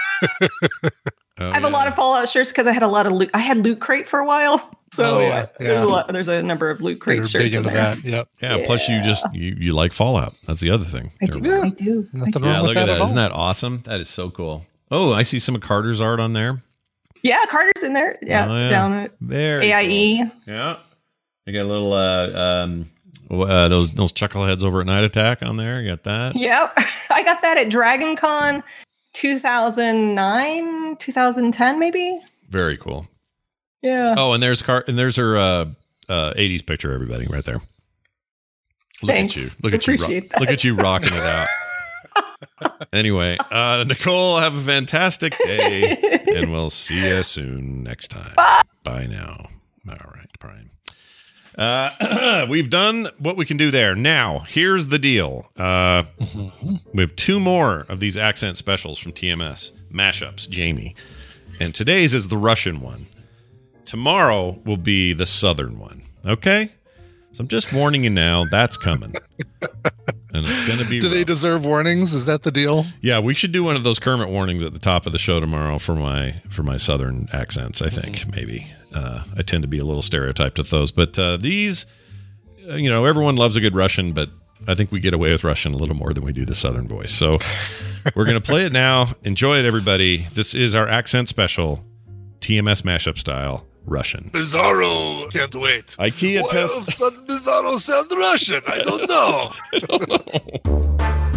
I have a lot of Fallout shirts because I had a lot of loot. I had Loot Crate for a while. So there's a number of Loot Crate shirts in there. Yeah. Plus you like Fallout. That's the other thing. I do. Nothing wrong with look at that. all. Isn't that awesome? That is so cool. Oh, I see some of Carter's art on there. Yeah, Carter's in there. Yeah, down at AIE. Cool. Yeah. You got a little those chuckleheads over at Night Attack on there. You got that? Yep. I got that at Dragon Con 2009, 2010 maybe. Very cool. Yeah. Oh, and there's her 80s picture, everybody, right there. Thanks. Look at you. Look at you rocking it out. Anyway, Nicole, have a fantastic day, and we'll see you soon next time. Bye now. All right, Brian. We've done what we can do there. Now, here's the deal. We have 2 more of these accent specials from TMS. Mashups, Jamie. And today's is the Russian one. Tomorrow will be the Southern one. Okay? So I'm just warning you now, that's coming. And it's going to be Do they deserve warnings? Is that the deal? Yeah, we should do one of those Kermit warnings at the top of the show tomorrow for my Southern accents, I think, maybe. I tend to be a little stereotyped with those. But these, everyone loves a good Russian, but I think we get away with Russian a little more than we do the Southern voice. So we're going to play it now. Enjoy it, everybody. This is our accent special, TMS mashup style, Russian. Bizarro. Can't wait. IKEA Why test. all of a sudden Bizarro sound Russian? I don't know.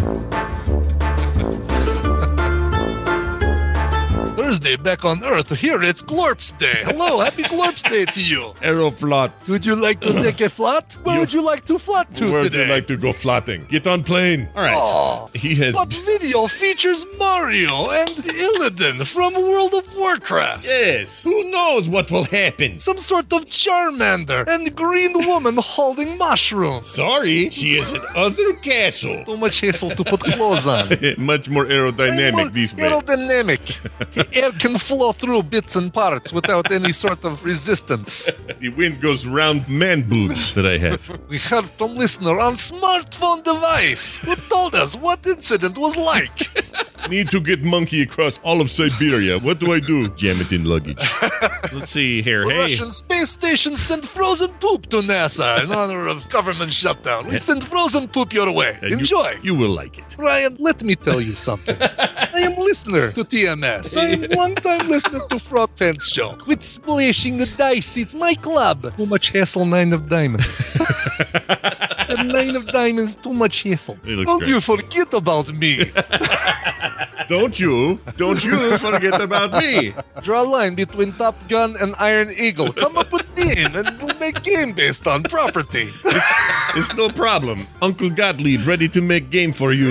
Thursday back on Earth. Here it's Glorps Day. Hello, happy Glorps Day to you. Aeroflot. Would you like to take a flat? Where would you like to flat to Where today? would you like to go flatting? Get on plane. All right. Aw. He has. What video features Mario and Illidan from World of Warcraft? Yes. Who knows what will happen? Some sort of Charmander and green woman holding mushrooms. Sorry, she is in other castle. Too much hassle to put clothes on. Much more aerodynamic this way. Aerodynamic. Air can flow through bits and parts without any sort of resistance. The wind goes round man boobs that I have. We heard from listener on smartphone device who told us what incident was like. Need to get monkey across all of Siberia. What do I do? Jam it in luggage. Let's see here. The Hey. Russian space station sent frozen poop to NASA in honor of government shutdown. We send frozen poop your way. Enjoy. You will like it. Ryan, let me tell you something. I am listener to TMS. I am one-time listener to Frog Pants Show. Quit splashing the dice. It's my club. Too much hassle, 9 of diamonds. The 9 of diamonds, too much hassle. It looks Don't great. you forget about me. Don't you forget about me. Draw a line between Top Gun and Iron Eagle. Come up with name and we'll make game based on property. It's no problem. Uncle Gottlieb ready to make game for you.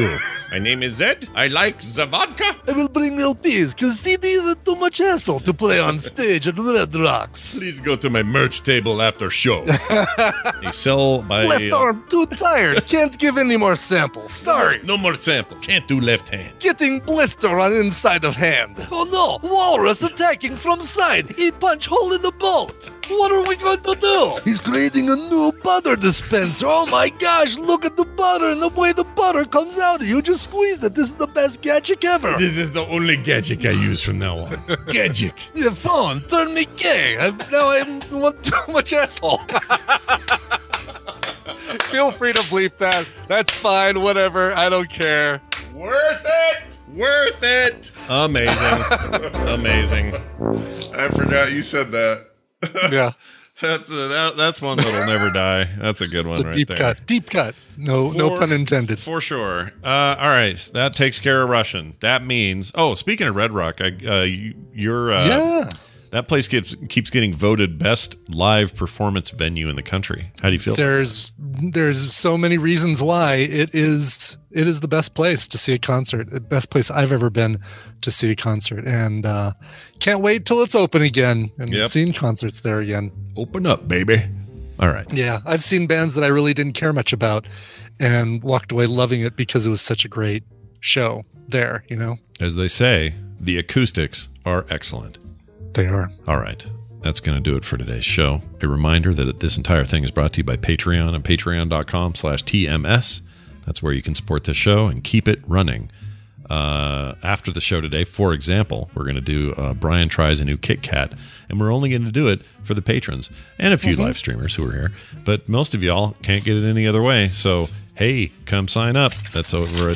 My name is Zed. I like the vodka. I will bring LPs, because CDs are too much hassle to play on stage at Red Rocks. Please go to my merch table after show. They sell by... Left arm too tired. Can't give any more samples. Sorry. No more samples. Can't do left hand. Getting blister on inside of hand. Oh no, walrus attacking from side. He punch hole in the boat. What are we going to do? He's creating a new butter dispenser. Oh my gosh, look at the butter and the way the butter comes out. You just squeezed it. This is the best gadget ever. This is the only gadget I use from now on. Gadget. Your phone turned me gay. Now I want too much asshole. Feel free to bleep that. That's fine, whatever. I don't care. Worth it! Worth it! Amazing. Amazing. I forgot you said that. Yeah. That's one that'll never die. That's a good one, It's a right deep there. cut. Deep cut. No pun intended. For sure. All right, that takes care of Russian. That means. Oh, speaking of Red Rock, that place keeps getting voted best live performance venue in the country. How do you feel? There's so many reasons why it is the best place to see a concert. The best place I've ever been to see a concert, and can't wait till it's open again and seeing concerts there again. Open up, baby. All right. Yeah, I've seen bands that I really didn't care much about and walked away loving it because it was such a great show there, you know? As they say, the acoustics are excellent. They are. All right. That's going to do it for today's show. A reminder that this entire thing is brought to you by Patreon and patreon.com/TMS. That's where you can support this show and keep it running. After the show today, for example, we're going to do Brian Tries a New Kit Kat, and we're only going to do it for the patrons and a few live streamers who are here. But most of y'all can't get it any other way. So, hey, come sign up. That's over at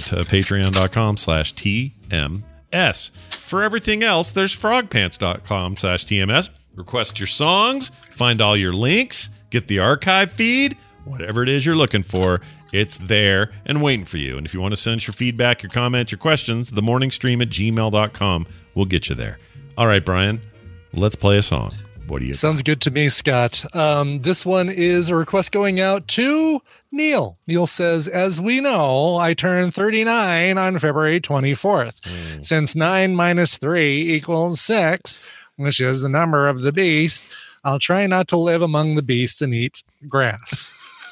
patreon.com/TMS. For everything else, there's frogpants.com/TMS. Request your songs, find all your links, get the archive feed, whatever it is you're looking for, it's there and waiting for you. And if you want to send us your feedback, your comments, your questions, themorningstream@gmail.com will get you there. All right, Brian, let's play a song. What do you Sounds good to me, Scott. This one is a request going out to Neil. Neil says, as we know, I turned 39 on February 24th. Since 9 minus 3 equals 6, which is the number of the beast, I'll try not to live among the beasts and eat grass.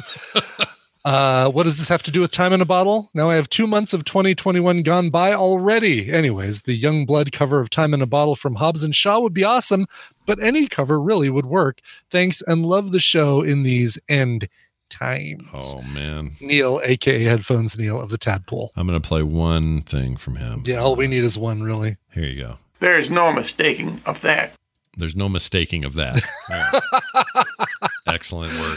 What does this have to do with Time in a Bottle? Now I have 2 months of 2021 gone by already. Anyways, the Young Blood cover of Time in a Bottle from Hobbs and Shaw would be awesome, but any cover really would work. Thanks and love the show in these end times. Oh, man. Neil, a.k.a. Headphones Neil of the Tadpole. I'm going to play one thing from him. Yeah, all we need is one, really. Here you go. There is no mistaking of that. There's no mistaking of that. Right. Excellent work.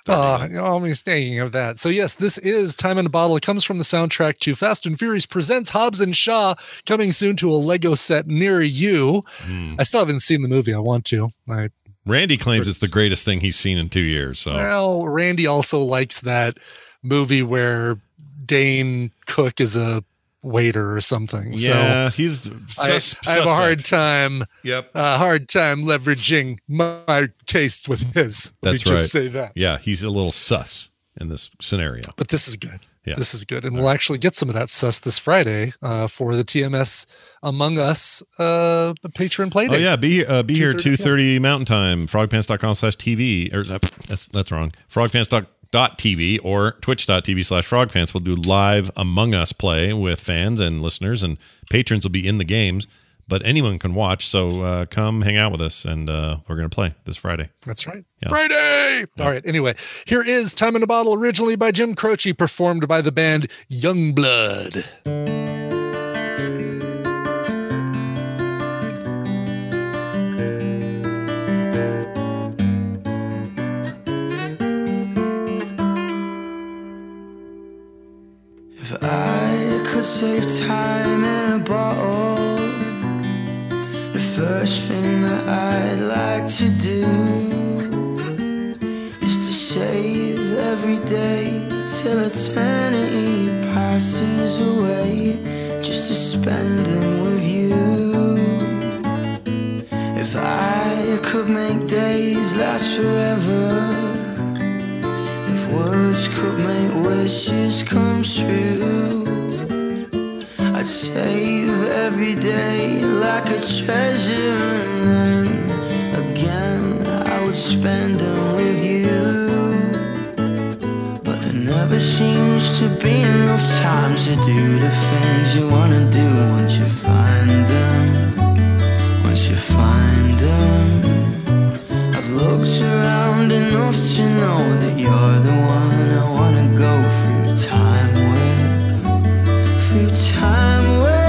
No mistaking of that. So yes, this is Time in a Bottle. It comes from the soundtrack to Fast and Furious Presents Hobbs and Shaw, coming soon to a Lego set near you. I still haven't seen the movie. I want to. Randy claims it's the greatest thing he's seen in 2 years. So well, Randy also likes that movie where Dane Cook is a waiter or something. Yeah, so he's I have a hard time. Yep, hard time leveraging my tastes with his. That's Let me right. Just say that. Yeah, he's a little sus in this scenario. But this is good. Yeah. This is good, and we'll actually get some of that sus this Friday for the TMS Among Us patron play day. Oh yeah, be here 2:30 Mountain Time. Frogpants.com/TV. Or that's wrong. Frogpants.TV or twitch.tv/frogpants. We'll do live Among Us play with fans and listeners, and patrons will be in the games, but anyone can watch. So come hang out with us, and we're going to play this Friday. That's right. Yeah. Friday! Yeah. All right. Anyway, here is Time in a Bottle, originally by Jim Croce, performed by the band Young Blood. If I could save time in a bottle, the first thing that I'd like to do is to save every day till eternity passes away, just to spend them with you. If I could make days last forever, if words could make wishes come true, I'd save every day like a treasure, and then again I would spend them with you. But there never seems to be enough time to do the things you wanna do once you find them. Once you find them, I've looked around enough to know that you're the one I wanna go through time with. Through time with.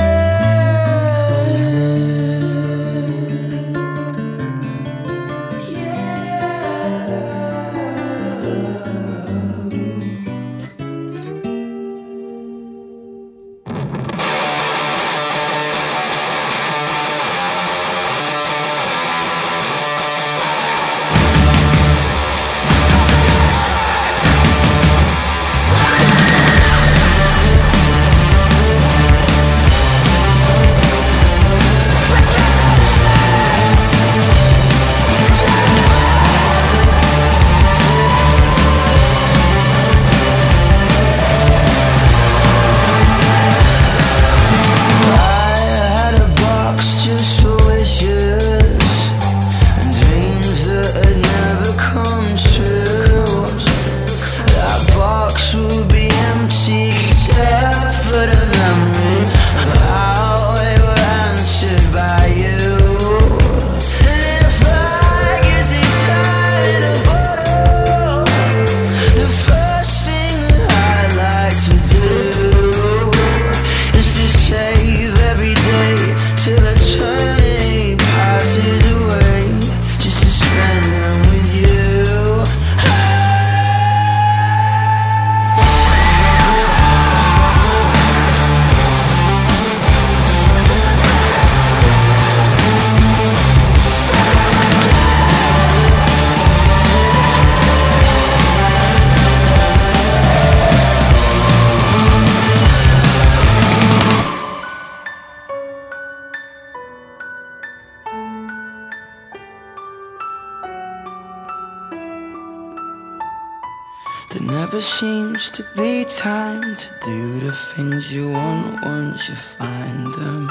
There never seems to be time to do the things you want once you find them.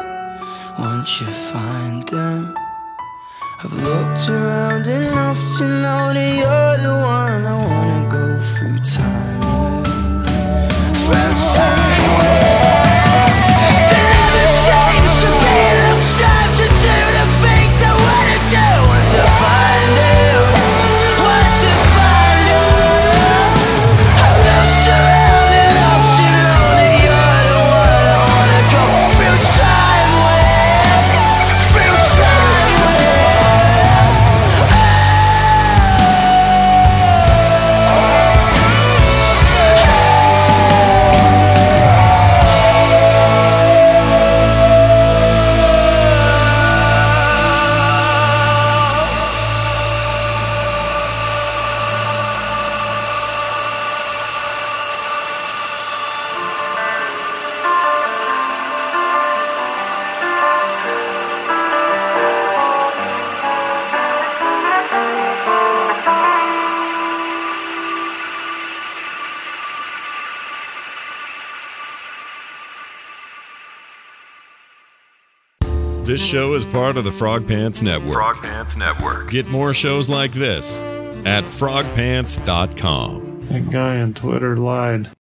Once you find them, I've looked around enough to know that you're the one I wanna go through time with. Through time with. There never seems to be enough time to do the things I wanna do once I find them. Once I find them, I looked around enough to know that you're the one I wanna go through time with. Through time with. This show is part of the Frog Pants Network. Frog Pants Network. Get more shows like this at frogpants.com. That guy on Twitter lied.